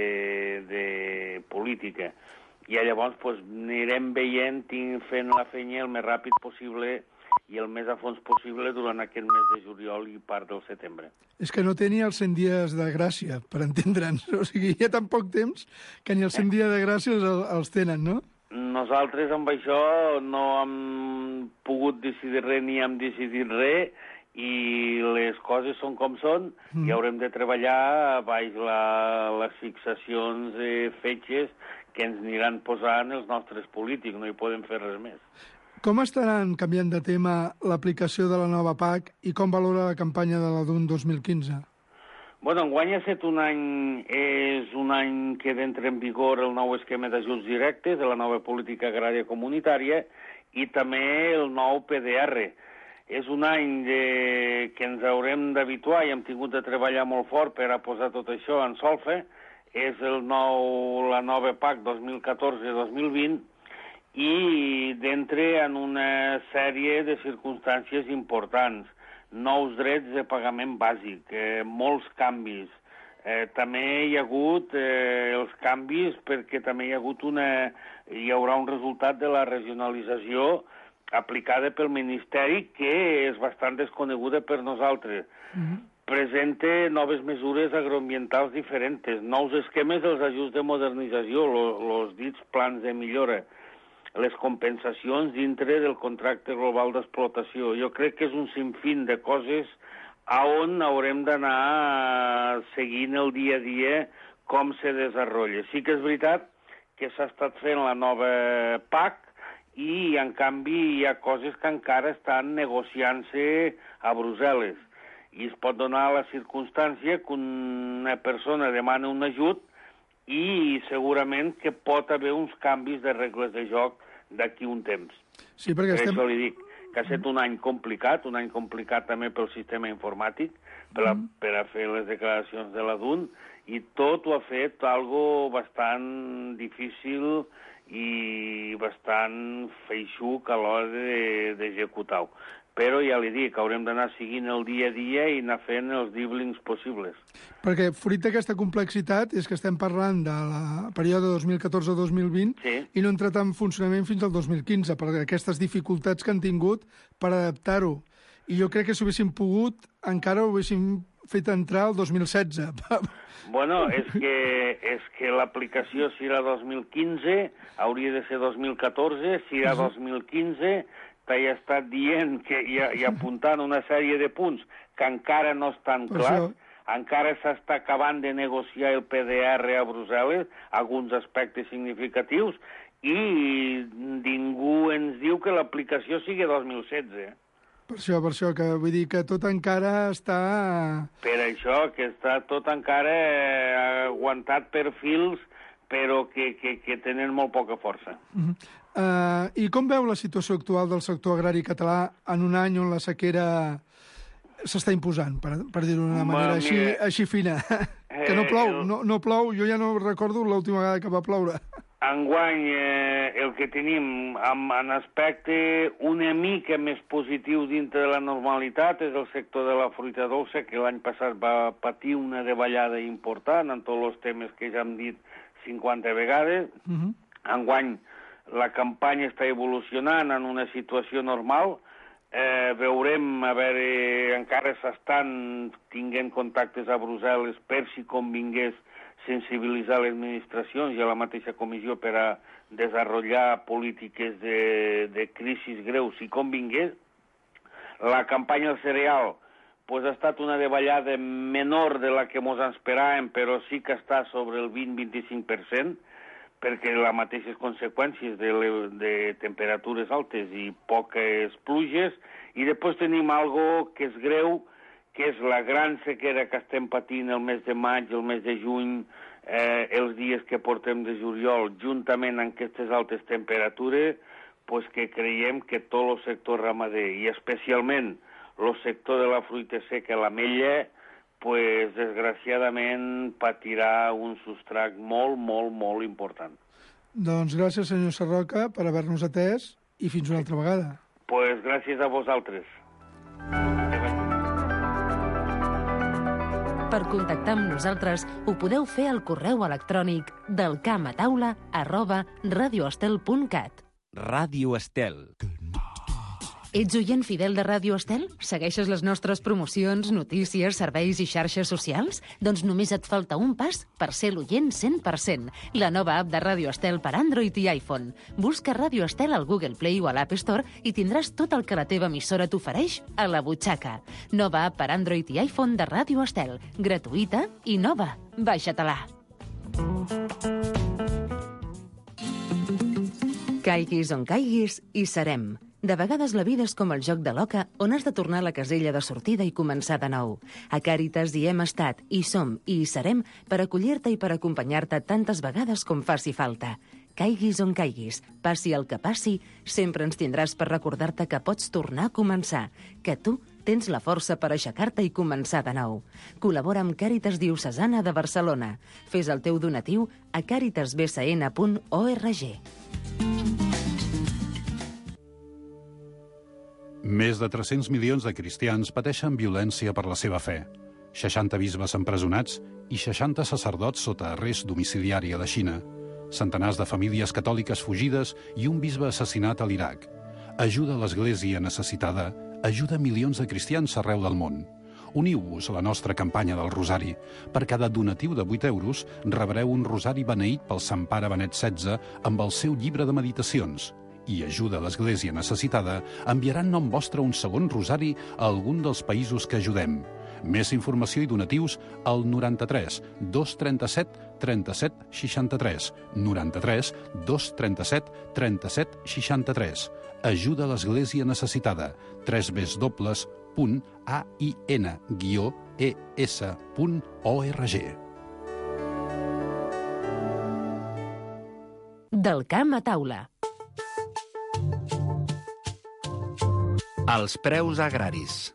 de política. I llavors pues, anirem veient, fent la feina el més ràpid possible i el més a fons possible durant aquest mes de juliol i part del setembre.
És que no té ni els 100 dies de gràcia, per entendre'ns. O sigui, hi ha tan poc temps que ni els 100 dies de gràcia els tenen, no?
Nosaltres amb això no hem pogut decidir res ni hem decidit res, i les coses són com són, i haurem de treballar baix les fixacions de fetges que ens aniran posant els nostres polítics, no hi podem fer res més.
Com estaran canviant de tema l'aplicació de la nova PAC i com valora la campanya de la DUN 2015?
Bueno, enguany és un any que entra en vigor el nou esquema d'ajuts directes de la nova política agrària comunitària i també el nou PDR. És un any que ens haurem d'habituar i hem tingut de treballar molt fort per a posar tot això en solfa. És la nova PAC 2014-2020 i d'entre en una sèrie de circumstàncies importants. Nous drets de pagament bàsic, molts canvis. També hi ha hagut els canvis perquè també hi haurà un resultat de la regionalització aplicada pel Ministeri, que és bastant desconeguda per nosaltres. Presenta noves mesures agroambientals diferents, nous esquemes dels ajuts de modernització, els dits plans de millora, les compensacions dintre del contracte global d'explotació. Jo crec que és un sinfín de coses on haurem d'anar seguint el dia a dia com se desenvolupa. Sí que és veritat que s'ha estat fent la nova PAC, i, en canvi, hi ha coses que encara estan negociant-se a Brussel·les. I es pot donar la circumstància que una persona demana un ajut i segurament que pot haver uns canvis de regles de joc d'aquí un temps.
Sí, perquè
per això li dic que ha estat un any complicat també pel sistema informàtic, per a fer les declaracions de la DUN, i tot ho ha fet algo bastant difícil i bastant feixuc a l'hora d'executar-ho. Però ja li dic, haurem d'anar seguint el dia a dia i anar fent els díblings possibles.
Perquè fruit d'aquesta complexitat és que estem parlant de la període 2014-2020 i no ha entrat en funcionament fins al 2015, per aquestes dificultats que han tingut per adaptar-ho. I jo crec que si ho haguéssim pogut, encara ho haguéssim fet entrar el 2016.
Bueno, és que l'aplicació si era 2015, hauria de ser 2014, si era 2015, t'he estat dient i apuntant una sèrie de punts que encara no estan clars, encara s'està acabant de negociar el PDR a Brussel·les, alguns aspectes significatius, i ningú ens diu que l'aplicació sigui 2016.
Per això, que vull dir que tot encara està...
Per això, que està tot encara aguantat per fils, però que tenen molt poca força.
I com veu la situació actual del sector agrari català en un any on la sequera s'està imposant, per dir-ho d'una manera així fina? Que no plou, no plou, jo ja no recordo l'última vegada que va ploure.
Enguany, el que tenim en aspecte una mica més positiu dintre de la normalitat és el sector de la fruita dolça, que l'any passat va patir una davallada important en tots els temes que ja hem dit 50 vegades. Enguany, la campanya està evolucionant en una situació normal. Veurem, a veure, encara s'estan tinguent contactes a Brussel·les per si convingués sensibilitzar les administracions i a la mateixa comissió per a desenvolupar polítiques de crisis greus si convingués. La campanya del cereal ha estat una davallada menor de la que ens esperàvem, però sí que està sobre el 20-25%, perquè les mateixes conseqüències de temperatures altes i poques pluges, i després tenim algo que és greu, que és la gran sequera que estem patint el mes de maig, el mes de juny, els dies que portem de juliol, juntament amb aquestes altes temperatures, que creiem que tot el sector ramader, i especialment el sector de la fruita seca, l'ametlla, desgraciadament patirà un substrat molt, molt, molt important.
Doncs gràcies, senyor Sarroca, per haver-nos atès i fins una altra vegada.
Pues gràcies a vosaltres.
Per contactar amb nosaltres ho podeu fer al correu electrònic delcamataula@radioestel.cat.
Ràdio Estel.
Ets oient fidel de Ràdio Estel? Segueixes les nostres promocions, notícies, serveis i xarxes socials? Doncs només et falta un pas per ser l'oient 100%. La nova app de Ràdio Estel per Android i iPhone. Busca Ràdio Estel al Google Play o a l'App Store i tindràs tot el que la teva emissora t'ofereix a la butxaca. Nova app per Android i iPhone de Ràdio Estel. Gratuïta i nova. Baixa-te-la. Caiguis on caiguis, hi serem. De vegades la vida és com el joc de l'oca, on has de tornar a la casella de sortida i començar de nou. A Càritas hi hem estat, hi som i hi serem per acollir-te i per acompanyar-te tantes vegades com faci falta. Caiguis on caiguis, passi el que passi, sempre ens tindràs per recordar-te que pots tornar a començar, que tu tens la força per aixecar-te i començar de nou. Col·labora amb Càritas Diocesana de Barcelona. Fes el teu donatiu a caritasbcn.org.
Més de 300 milions de cristians pateixen violència per la seva fe. 60 bisbes empresonats i 60 sacerdots sota arrest domiciliari a la Xina. Centenars de famílies catòliques fugides i un bisbe assassinat a l'Iraq. Ajuda a l'Església necessitada, ajuda milions de cristians arreu del món. Uniu-vos a la nostra campanya del Rosari. Per cada donatiu de 8 euros rebreu un rosari beneït pel Sant Pare Benet XVI amb el seu llibre de meditacions. I ajuda a l'Església necessitada enviarà en nom vostre un segon rosari a algun dels països que ajudem. Més informació i donatius al 93 237 37 63. 93 237 37 63. Ajuda a l'Església necessitada. www.ain-es.org.
Del camp a taula.
Els preus agraris.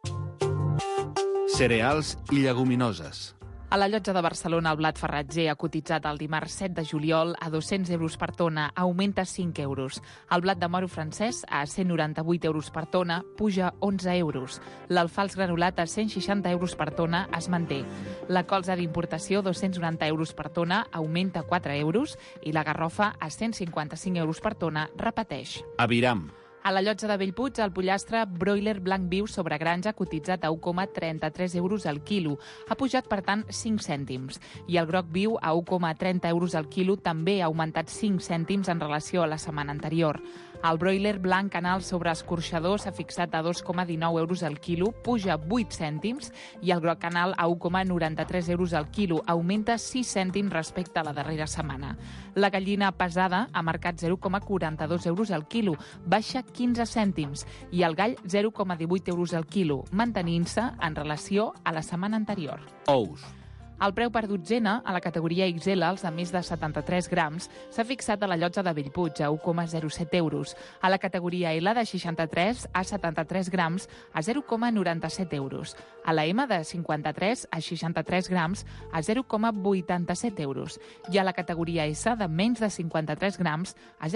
Cereals i lleguminoses.
A la Llotja de Barcelona, el blat farratger ha cotitzat el dimarts 7 de juliol a 200 euros per tona, augmenta 5 euros. El blat de moro francès a 198 euros per tona, puja 11 euros. L'alfals granulat a 160 euros per tona es manté. La colza d'importació, 290 euros per tona, augmenta 4 euros i la garrofa a 155 euros per tona repeteix.
Aviram.
A la Llotja de Bellpuig, el pollastre broiler blanc viu sobre granja cotitzat a 1,33 euros al quilo. Ha pujat, per tant, 5 cèntims. I el groc viu a 1,30 euros al quilo també ha augmentat 5 cèntims en relació a la setmana anterior. El broiler blanc canal sobre escorxador s'ha fixat a 2,19 euros al quilo, puja 8 cèntims, i el groc canal a 1,93 euros al quilo, augmenta 6 cèntims respecte a la darrera setmana. La gallina pesada ha marcat 0,42 euros al quilo, baixa 15 cèntims, i el gall 0,18 euros al quilo, mantenint-se en relació a la setmana anterior.
Ous.
El preu per dotzena, a la categoria XL, els de més de 73 grams, s'ha fixat a la Llotja de Bellpuig a 1,07 euros. A la categoria L de 63 a 73 grams a 0,97 euros. A la M de 53 a 63 grams a 0,87 euros. I a la categoria S de menys de 53 grams a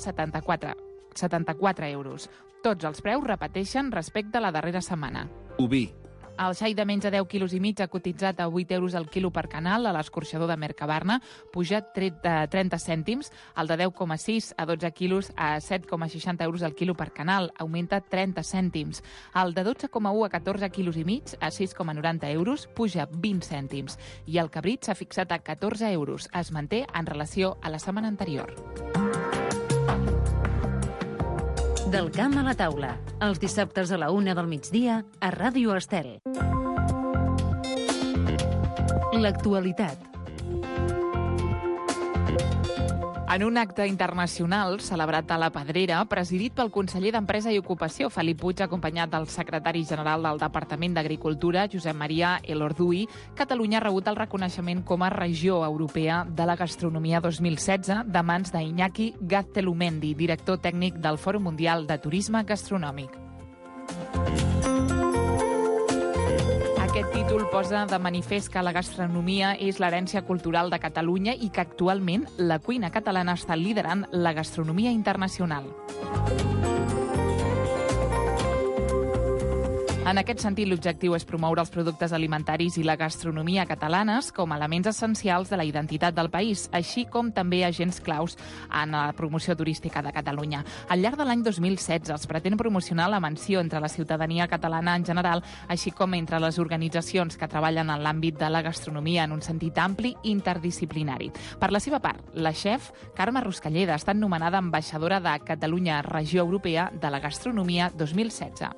0,74 euros. Tots els preus repeteixen respecte a la darrera setmana.
Oví.
El xai de menys de 10 quilos i mig ha cotitzat a 8 euros al quilo per canal a l'escorxador de Mercabarna, puja 30 cèntims. El de 10,6 a 12 quilos a 7,60 euros al quilo per canal, augmenta 30 cèntims. El de 12,1 a 14 quilos i mig a 6,90 euros, puja 20 cèntims. I el cabrit s'ha fixat a 14 euros, es manté en relació a la setmana anterior.
Del camp a la taula, els dissabtes a la 1 del migdia a Ràdio Estel. L'actualitat.
En un acte internacional celebrat a la Pedrera, presidit pel conseller d'Empresa i Ocupació, Felip Puig, acompanyat del secretari general del Departament d'Agricultura, Josep Maria Elorduy, Catalunya ha rebut el reconeixement com a regió europea de la gastronomia 2016 de mans d'Iñaki Gaztelumendi, director tècnic del Fòrum Mundial de Turisme Gastronòmic. Aquest títol posa de manifest que la gastronomia és l'herència cultural de Catalunya i que actualment la cuina catalana està liderant la gastronomia internacional. En aquest sentit, l'objectiu és promoure els productes alimentaris i la gastronomia catalanes com a elements essencials de la identitat del país, així com també agents claus en la promoció turística de Catalunya. Al llarg de l'any 2016 es pretén promocionar la menció entre la ciutadania catalana en general, així com entre les organitzacions que treballen en l'àmbit de la gastronomia en un sentit ampli i interdisciplinari. Per la seva part, la xef Carme Ruscalleda ha estat nomenada ambaixadora de Catalunya Regió Europea de la Gastronomia 2016.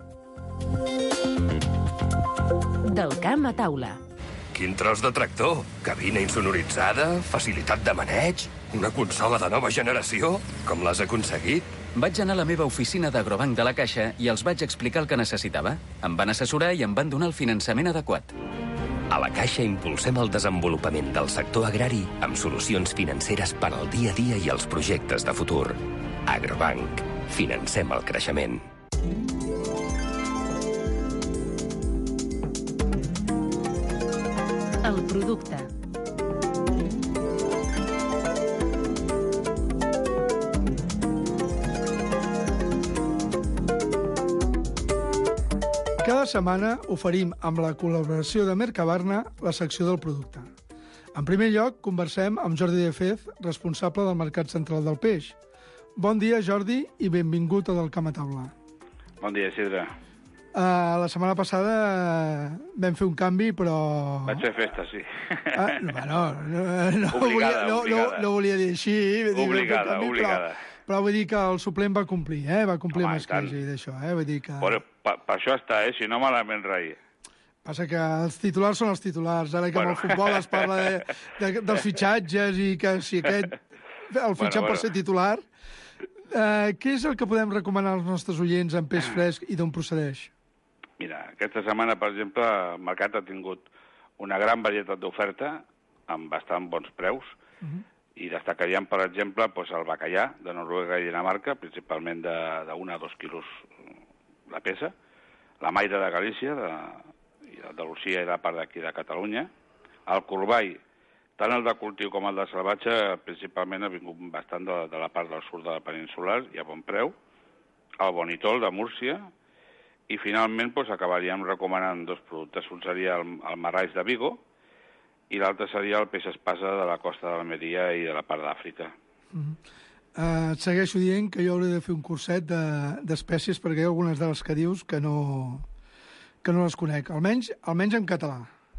Del camp a taula.
Quin tros de tractor! Cabina insonoritzada, facilitat de maneig, una consola de nova generació? Com l'has aconseguit?
Vaig anar a la meva oficina d'Agrobanc de la Caixa i els vaig explicar el que necessitava. Em van assessorar i em van donar el finançament adequat.
A la Caixa impulsem el desenvolupament del sector agrari amb solucions financeres per al dia a dia i els projectes de futur. Agrobanc. Financem el creixement.
El producte.
Cada setmana oferim, amb la col·laboració de Mercabarna, la secció del producte. En primer lloc, conversem amb Jordi de Fez, responsable del Mercat Central del Peix. Bon dia, Jordi, i benvingut a Del camp a taula.
Bon dia, Isidre.
La setmana passada vam fer un canvi, però...
Vaig fer festa, sí.
No volia dir així.
Obligada.
Però vull dir que el suplent va complir, va complir amb escreix d'això, vull dir que...
Però per això està, si no malament rai.
Passa que els titulars són els titulars. Ara que amb el futbol es parla dels fitxatges i que si aquest el fitxen per ser titular... Què és el que podem recomanar als nostres oients en peix fresc i d'on procedeix?
Mira, aquesta setmana, per exemple, el mercat ha tingut una gran varietat d'oferta amb bastant bons preus i destacaríem, per exemple, el bacallà de Noruega i Dinamarca, principalment d'1 a 2 quilos la peça, la maire de Galícia, d'Andalusia i la part d'aquí de Catalunya, el corball, tant el de cultiu com el de salvatge, principalment ha vingut bastant de la part del sud de la peninsular i a bon preu, el bonitol de Múrcia, i finalment acabaríem recomanant dos productes. Un seria el marraix de Vigo i l'altre seria el peix espasa de la costa de l'Almeria i de la part d'Àfrica.
Et segueixo dient que jo hauré de fer un curset d'espècies perquè hi ha algunes de les que dius que no les conec, almenys en català.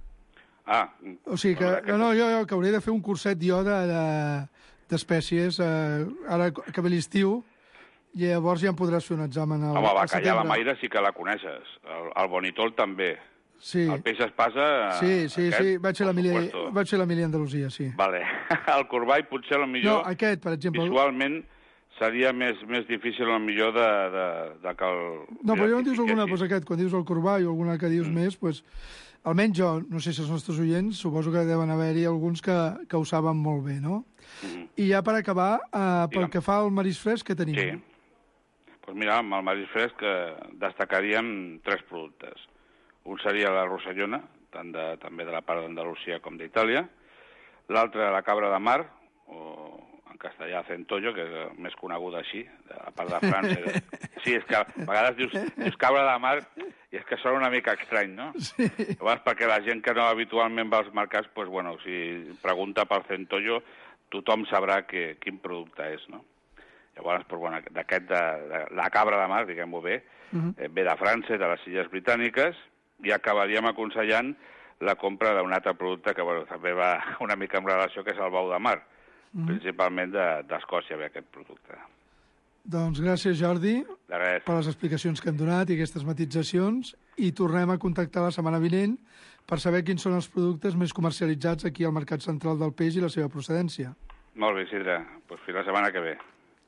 O sigui que jo hauré de fer un curset jo d'espècies ara que ve l'estiu i llavors ja em podràs fer un examen al setembre.
Home, bacallà, la maire sí que la coneixes. El bonitol també.
Sí.
El peix espasa...
Sí, vaig fer l'Emília Andalusia, sí.
Vale. El corball potser millor...
No, aquest, per exemple...
Visualment seria més difícil millor de que el...
No, però jo dius alguna cosa aquest, quan dius el corball o alguna que dius més, doncs... Almenys jo, no sé si els nostres oients, suposo que deuen haver-hi alguns que ho saben molt bé, no? I ja per acabar, pel que fa al marisc fresc, què tenim?
Sí. Doncs mira, amb el marisc fresc destacaríem 3 productes. Un seria la rossellona, també de la part d'Andalusia com d'Itàlia. L'altre, la cabra de mar, o en castellà centollo, que és més coneguda així, de la part de França. Sí, és que a vegades dius cabra de mar i és que sona una mica estrany, no?
Sí.
Llavors, perquè la gent que no habitualment va als mercats, doncs, bueno, si pregunta pel centollo, tothom sabrà quin producte és, no? Llavors, bueno, la cabra de mar, diguem-ho bé, ve de França, de les Illes Britàniques, i acabaríem aconsellant la compra d'un altre producte que també va una mica en relació, que és el bou de mar, principalment d'Escòcia ve aquest producte.
Doncs gràcies, Jordi, per les explicacions que hem donat i aquestes matitzacions, i tornem a contactar la setmana vinent per saber quins són els productes més comercialitzats aquí al Mercat Central del Peix i la seva procedència.
Molt bé, Isidre. Doncs fins la setmana que ve.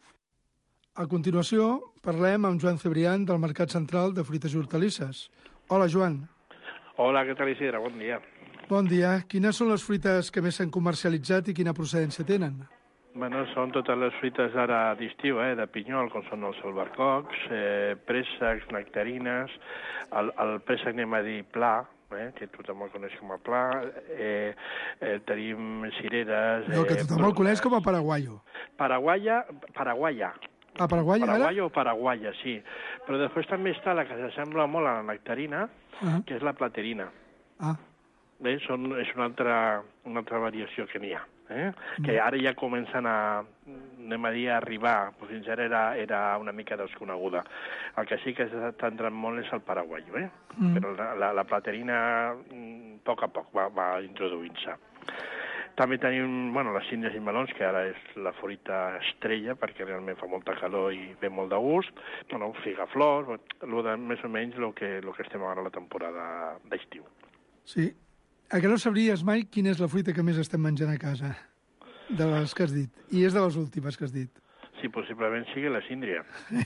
A continuació, parlem amb Joan Cebrián del Mercat Central de Fruites i Hortalisses. Hola, Joan.
Hola, què tal, Isidre? Bon dia.
Bon dia. Quines són les fruites que més s'han comercialitzat i quina procedència tenen?
Bueno, són totes les fruites ara d'estiu, de pinyol, com són els albercocs, préssecs, nectarines, el préssec anem a dir pla, que tothom el coneix com a pla, tenim cireres...
No, que tothom el coneix com a paraguaio.
Paraguaya,
A Paraguai, ara?
Paraguai o paraguaia, sí. Però després també està la que s'assembla molt a la nectarina, que és la platerina. Bé, és una altra variació que n'hi ha. Que ara ja comencen a arribar, però fins ara era una mica desconeguda. El que sí que està entrant molt és el paraguaio, però la platerina a poc va introduint-se. També tenim les síndries i melons, que ara és la fruita estrella, perquè realment fa molta calor i ve molt de gust. Figaflors, més o menys el que estem ara a la temporada d'estiu.
Sí. A que no sabries mai quina és la fruita que més estem menjant a casa, de les que has dit? I és de les últimes que has dit.
Sí, possiblement sigui la síndria.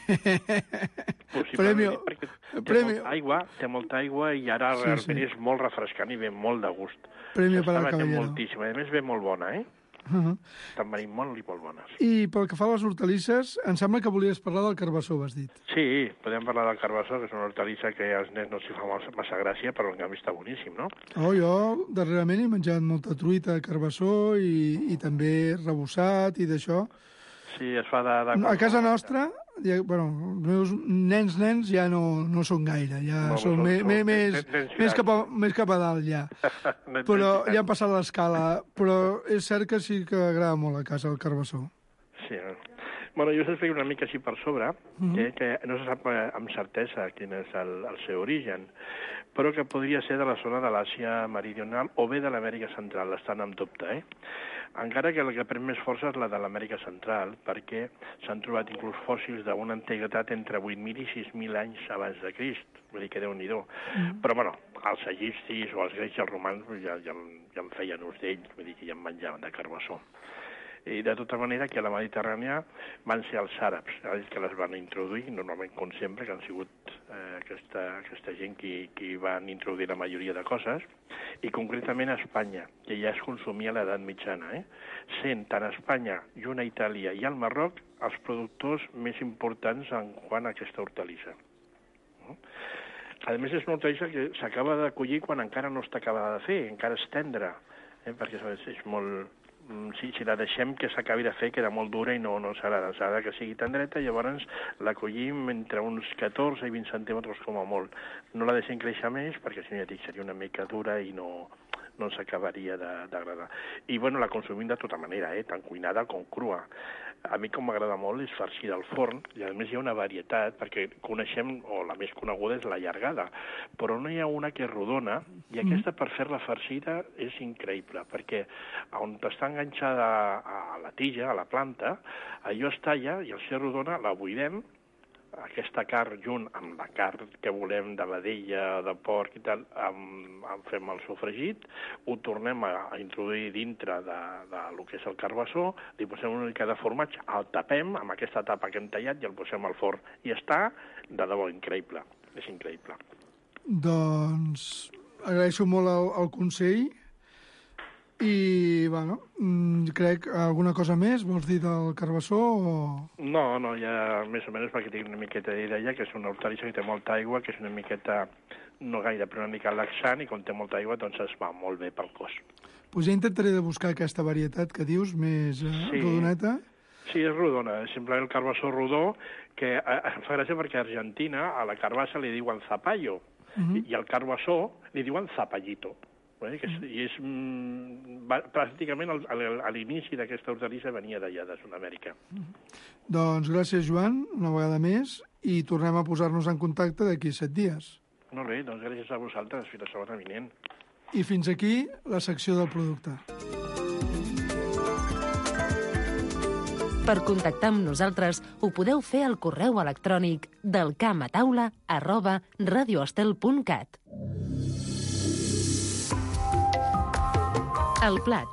Premio.
Té molta aigua i ara realment és molt refrescant i ve molt de gust.
Premio per al caballero.
Moltíssim. A més, ve molt bona, Estan venint molt i molt bones.
I pel que fa a les hortalisses, em sembla que volies parlar del carbassó, has dit.
Sí, podem parlar del carbassó, que és una hortalissa que als nens no s'hi fa massa gràcia, però en canvi està boníssim, no?
Jo darrerament he menjat molta truita de carbassó i també rebossat i d'això.
Sí, es fa de...
A casa nostra, els meus nens ja no són gaire, ja són més cap a dalt, ja. Però ja han passat l'escala, però és cert que sí que agrada molt a casa el carbassó.
Sí, jo us explico una mica així per sobre, que no se sap amb certesa quin és el seu origen, però que podria ser de la zona de l'Àsia meridional o bé de l'Amèrica Central, estan en dubte, Encara que la que pren més força és la de l'Amèrica Central, perquè s'han trobat inclús fòssils d'una antiguitat entre 8.000 i 6.000 anys abans de Crist, vull dir que Déu-n'hi-do. Però, els egipcis o els grecs i els romans ja en feien ús d'ells, vull dir que ja en menjaven de carbassó. I de tota manera que a la Mediterrània van ser els àrabs, ells que les van introduir, normalment com sempre, que han sigut aquesta gent qui van introduir la majoria de coses, i concretament a Espanya, que ja es consumia a l'edat mitjana, sent tant a Espanya, junt a Itàlia i al Marroc els productors més importants en quant a aquesta hortalissa. A més, és una hortalissa que s'acaba de collir quan encara no està acabada de fer, encara és tendra, perquè és molt... Si la deixem que s'acabi de fer, queda molt dura i no s'agrada. S'ha que sigui tendreta, llavors la collim entre uns 14 i 20 centímetres com a molt. No la deixem créixer més, perquè si no ja dic seria una mica dura i no s'acabaria d'agradar. I la consumim de tota manera, tant cuinada com crua. A mi com m'agrada molt és farcida al forn, i a més hi ha una varietat, perquè coneixem, o la més coneguda és la llargada, però no hi ha una que és rodona, i aquesta per fer-la farcida és increïble, perquè on està enganxada a la tija, a la planta, allò es talla i al ser rodona la buidem, aquesta carn junt amb la carn que volem de vedella, de porc i tal, fem el sofregit, ho tornem a introduir dintre del que és el carbassó, li posem una mica de formatge, el tapem amb aquesta tapa que hem tallat i el posem al forn. I està de debò increïble, és increïble.
Doncs agraeixo molt el consell i, crec alguna cosa més vols dir del carbassó o...
No, ja més o menys perquè tinc una miqueta d'idea, que és una hortalissa que té molta aigua, que és una miqueta, no gaire, però una mica laxant, i quan té molta aigua doncs es va molt bé pel cos.
Doncs ja intentaré de buscar aquesta varietat que dius, més rodoneta.
Sí, és rodona, és simplement el carbassó rodó, que em fa gràcia perquè a Argentina a la carbassa li diuen zapallo, i al carbassó li diuen zapallito. I és pràcticament a l'inici d'aquesta hortalissa venia d'allà, de Sud-amèrica.
Doncs gràcies, Joan, una vegada més, i tornem a posar-nos en contacte d'aquí 7 dies.
Molt bé, doncs gràcies a vosaltres, fins la setmana vinent.
I fins aquí la secció del producte.
Per contactar amb nosaltres ho podeu fer al correu electrònic delcamataula@radioestel.cat. El plat.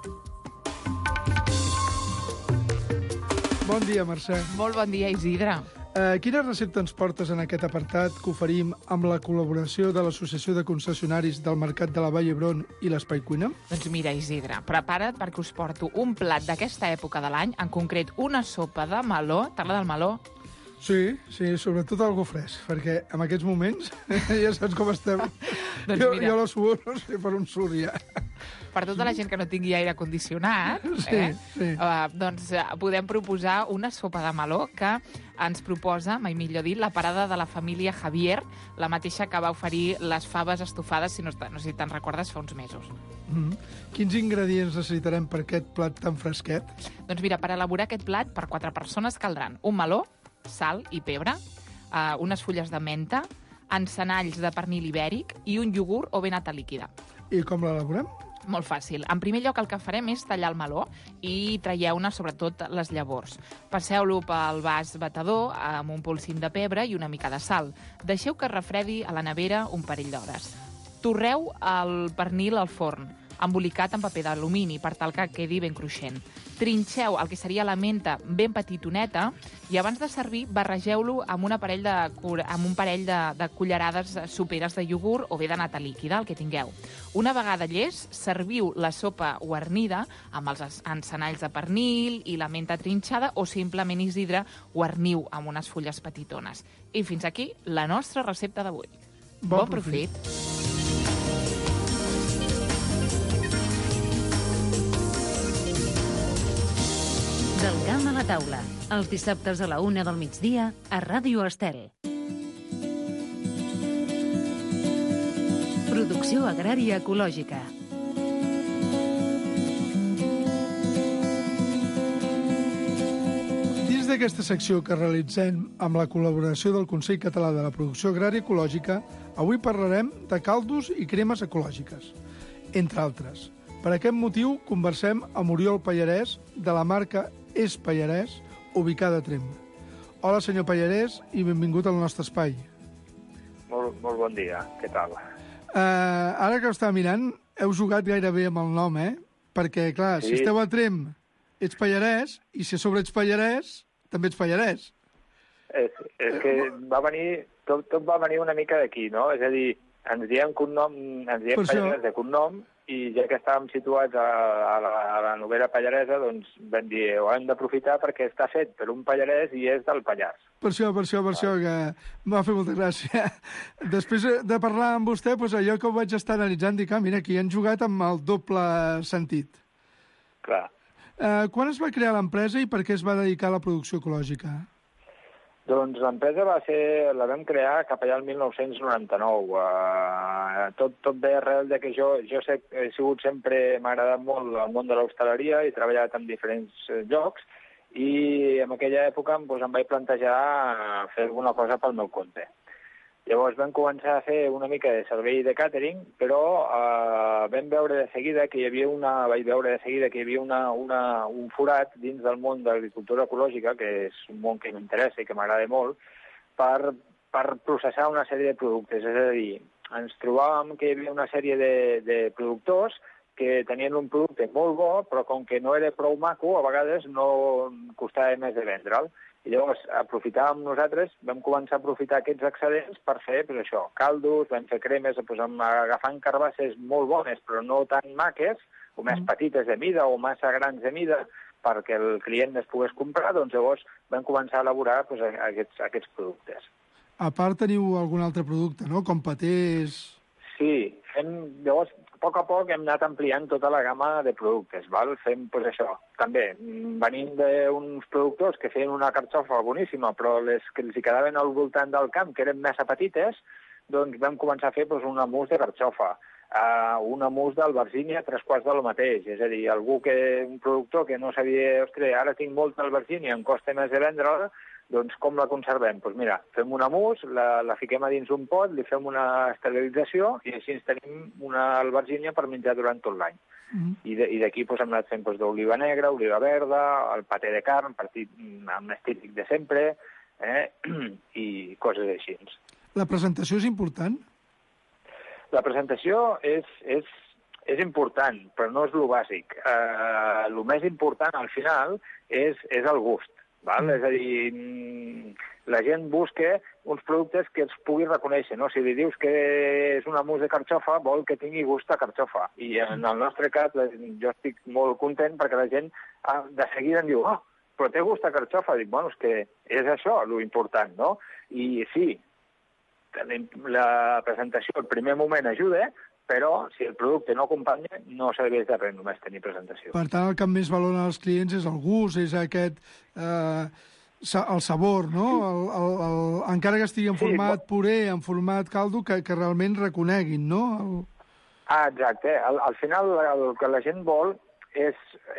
Bon dia, Mercè.
Molt bon dia, Isidre.
Quina recepta ens portes en aquest apartat que oferim amb la col·laboració de l'Associació de Concessionaris del Mercat de la Vall d'Hebron i l'Espai Cuina?
Doncs mira, Isidre, prepara't perquè us porto un plat d'aquesta època de l'any, en concret una sopa de meló. T'agrada el meló?
Sí, sobretot algo fresc, perquè en aquests moments ja saps com estem.
Doncs mira.
Jo la suor no sé per on surt ja.
Per tota la gent que no tingui aire condicionat, doncs podem proposar una sopa de meló que ens proposa, mai millor dit, la parada de la família Javier, la mateixa que va oferir les faves estofades, si no sé si te'n recordes, fa uns mesos.
Quins ingredients necessitarem per aquest plat tan fresquet?
Doncs mira, per elaborar aquest plat, per 4 persones caldran un meló, sal i pebre, unes fulles de menta, encenalls de pernil ibèric i un iogurt o bé nata líquida.
I com l'elaborem?
Molt fàcil. En primer lloc, el que farem és tallar el meló i traieu-ne, sobretot, les llavors. Passeu-lo pel vas batedor amb un polsim de pebre i una mica de sal. Deixeu que refredi a la nevera un parell d'hores. Torreu el pernil al forn, embolicat en paper d'alumini per tal que quedi ben cruixent. Trinxeu el que seria la menta ben petitoneta i abans de servir barregeu-lo amb un parell de cullerades soperes de iogurt o bé de nata líquida, el que tingueu. Una vegada llest, serviu la sopa guarnida amb els encenalls de pernil i la menta trinxada o simplement Isidre guarniu amb unes fulles petitones. I fins aquí la nostra recepta d'avui. Bon profit!
Del camp a la taula, els dissabtes a la 1 del migdia a Ràdio Estel. Producció agrària ecològica.
Dins d'aquesta secció que realitzem amb la col·laboració del Consell Català de la Producció Agrària Ecològica, avui parlarem de caldos i cremes ecològiques, entre altres. Per aquest motiu, conversem amb Oriol Pallarès, de la marca És Pallarès, ubicada a Tremp. Hola, senyor Pallarès, i benvingut al nostre espai.
Molt bon dia, què tal?
Ara que ho estava mirant, heu jugat gairebé amb el nom, Perquè, clar, si esteu a Tremp, ets Pallarès, i si a sobre ets Pallarès, també ets Pallarès.
És que va venir, tot va venir una mica d'aquí, no? És a dir, ens diem Pallarès de cognom, i ja que estàvem situats a la Noguera Pallaresa, doncs vam dir, ho hem d'aprofitar perquè està fet per un pallarès i és del Pallars.
Per això, que m'ha fet molta gràcia. Després de parlar amb vostè, doncs allò que ho vaig estar analitzant, dic, mira, aquí han jugat amb el doble sentit.
Clar.
Quan es va crear l'empresa i per què es va dedicar a la producció ecològica?
Doncs l'empresa la vam crear cap allà el 1999. Tot ve arrel de que jo he sigut sempre, m'ha agradat molt el món de l'hostaleria, he treballat en diferents llocs i en aquella època em vaig plantejar fer alguna cosa pel meu compte. Llavors vam començar a fer una mica de servei de càtering, però vaig veure de seguida que hi havia un forat dins del món de l'agricultura ecològica, que és un món que m'interessa i que m'agrada molt, per processar una sèrie de productes. És a dir, ens trobàvem que hi havia una sèrie de productors que tenien un producte molt bo, però com que no era prou maco, a vegades no costava més de vendre'l. I llavors nosaltres vam començar a aprofitar aquests excedents per fer caldos, vam fer cremes, agafant carbasses molt bones però no tan maques, o més petites de mida o massa grans de mida, perquè el client les pogués comprar, doncs llavors vam començar a elaborar aquests productes.
A part teniu algun altre producte, no? Com patés...
Sí, llavors a poc hem anat ampliant tota la gamma de productes, val? Fem també, venint d'uns productors que feien una carxofa boníssima, però les que els hi quedaven al voltant del camp, que eren massa petites, doncs vam començar a fer un mousse de carxofa, un mousse d'albergínia 3/4 del mateix, és a dir, un productor que no sabia, ostres, ara tinc molta albergínia, em costa més de vendre-la, doncs com la conservem? Doncs mira, fem una mousse, la fiquem a dins un pot, li fem una esterilització i així ens tenim una albergínia per menjar durant tot l'any. I d'aquí hem anat fent d'oliva negra, oliva verda, el paté de carn, partit amb l'estípic de sempre, i coses així.
La presentació és important?
La presentació és important, però no és el bàsic. El més important, al final, és el gust. Val? És a dir, la gent busca uns productes que els pugui reconèixer, no? Si li dius que és una mousse de carxofa, vol que tingui gust a carxofa. I en el nostre cas, jo estic molt content perquè la gent de seguida em diu però té gust a carxofa. Dic, bueno, és que és això l'important, no? I sí, la presentació al primer moment ajuda, però si el producte no acompanya, no serveix de res només tenir presentació.
Per tant, el que més valora als clients és el gust, és aquest... el sabor, no? Encara que estigui en format puré, en format caldo, que realment reconeguin, no?
Exacte. Al final el que la gent vol és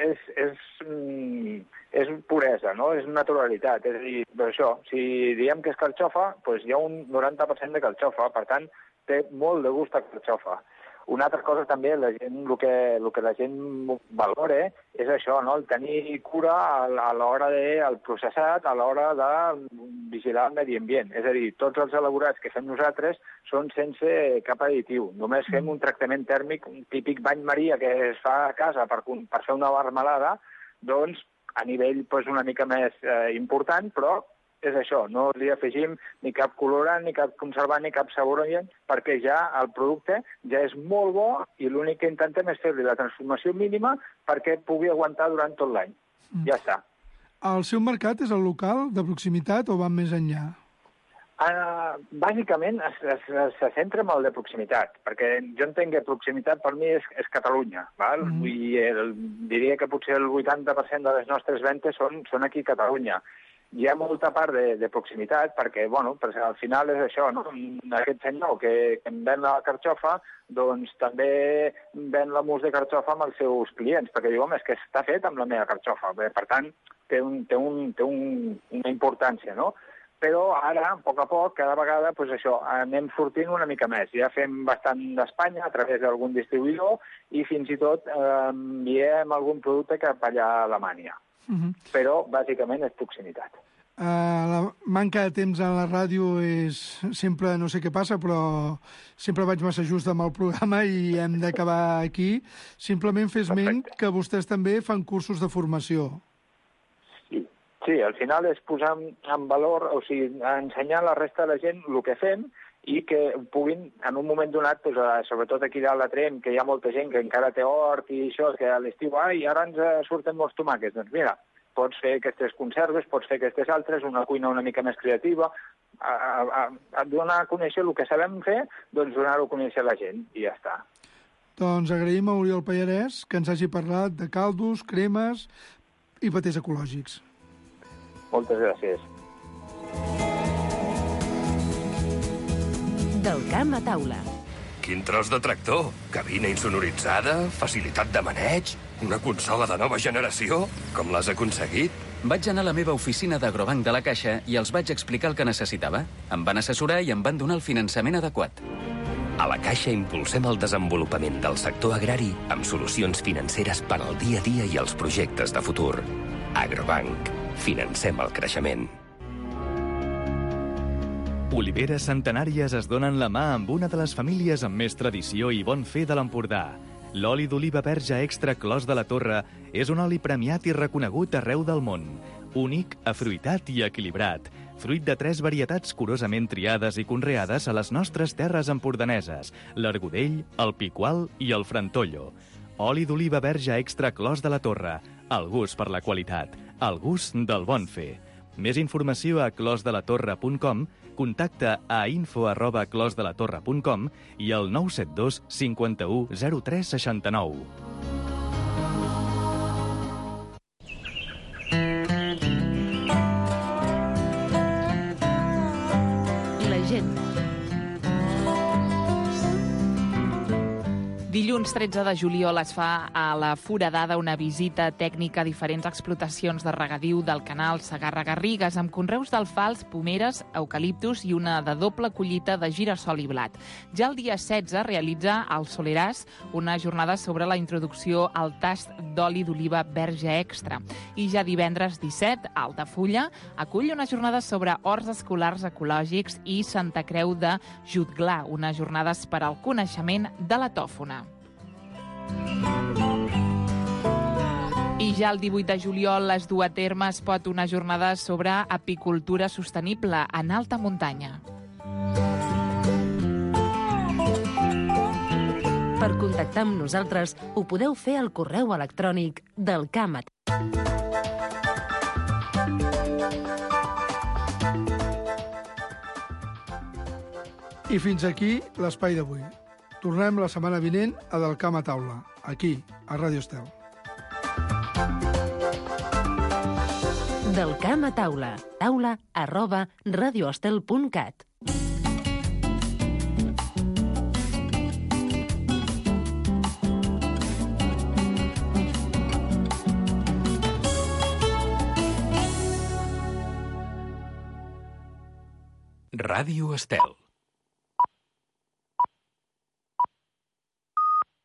puresa, no? És naturalitat. És a dir, per això, si diem que és carxofa, doncs hi ha un 90% de carxofa, per tant, té molt de gust a carxofa. Una altra cosa també, el que la gent valora és això, no? El tenir cura a l'hora del processat, a l'hora de vigilar el medi ambient. És a dir, tots els elaborats que fem nosaltres són sense cap additiu. Només fem un tractament tèrmic, un típic bany maria que es fa a casa per fer una marmelada, doncs a nivell una mica més important, però és això, no li afegim ni cap colorant, ni cap conservant, ni cap saborant, perquè ja el producte ja és molt bo i l'únic que intentem és fer-li la transformació mínima perquè pugui aguantar durant tot l'any. Ja està.
El seu mercat és el local, de proximitat, o va més enllà?
Bàsicament se centra en el de proximitat, perquè jo entenc que proximitat per mi és Catalunya. Val? I diria que potser el 80% de les nostres ventes són aquí a Catalunya. Hi ha molta part de proximitat, perquè, al final és això, no? Aquest senyor que em ven la carxofa, doncs també ven la mousse de carxofa amb els seus clients, perquè diu, home, és que està fet amb la meva carxofa. Per tant, té una importància, no? Però ara, a poc, cada vegada, doncs això, anem sortint una mica més. Ja fem bastant d'Espanya a través d'algun distribuïdor i fins i tot enviem algun producte cap allà a Alemanya. Però, bàsicament, és proximitat.
La manca de temps a la ràdio és sempre, no sé què passa, però sempre vaig massa just amb el programa i hem d'acabar aquí. Simplement fer esment que vostès també fan cursos de formació.
Sí, al final és posar en valor, o sigui, ensenyar a la resta de la gent el que fem i que puguin, en un moment donat, sobretot aquí dalt a Tremp, que hi ha molta gent que encara té hort i això, que a l'estiu, i ara ens surten molts tomàquets. Doncs mira, pots fer aquestes conserves, pots fer aquestes altres, una cuina una mica més creativa, donar a conèixer el que sabem fer, doncs donar-ho a conèixer a la gent, i ja està.
Doncs agraïm a Oriol Pallarès que ens hagi parlat de caldos, cremes i patès ecològics.
Moltes gràcies.
Del camp a taula.
Quin tros de tractor! Cabina insonoritzada, facilitat de maneig, una consola de nova generació? Com l'has aconseguit?
Vaig anar a la meva oficina d'Agrobanc de la Caixa i els vaig explicar el que necessitava. Em van assessorar i em van donar el finançament adequat.
A la Caixa impulsem el desenvolupament del sector agrari amb solucions financeres per al dia a dia i els projectes de futur. Agrobanc. Financem el creixement.
Oliveres centenàries es donen la mà amb una de les famílies amb més tradició i bon fer de l'Empordà. L'oli d'oliva verge extra Clos de la Torre és un oli premiat i reconegut arreu del món. Únic, afruitat i equilibrat. Fruit de 3 varietats curosament triades i conreades a les nostres terres empordaneses: l'Argudell, el Picual i el Frantollo. Oli d'oliva verge extra Clos de la Torre. El gust per la qualitat. El gust del bon fer. Més informació a closdelatorre.com, contacta a info@closdelatorre.com i al 972 51 03 69.
L'agenda.
Dilluns 13 de juliol es fa a la Foradada una visita tècnica a diferents explotacions de regadiu del canal Segarra-Garrigues amb conreus d'alfals, pomeres, eucaliptus i una de doble collita de girassol i blat. Ja el dia 16 realitza al Soleràs una jornada sobre la introducció al tast d'oli d'oliva verge extra. I ja divendres 17, a Altafulla, acull una jornada sobre horts escolars ecològics i Santa Creu de Jutglar, unes jornades per al coneixement de la tòfona. I ja el 18 de juliol es du a terme Espot una jornada sobre apicultura sostenible en alta muntanya.
Per contactar amb nosaltres ho podeu fer al correu electrònic del Camp.
I fins aquí l'espai d'avui. Tornem la setmana vinent a Del Camp a Taula, aquí, a Ràdio Estel.
Del Camp a Taula, taula@radioestel.cat.
Ràdio Estel.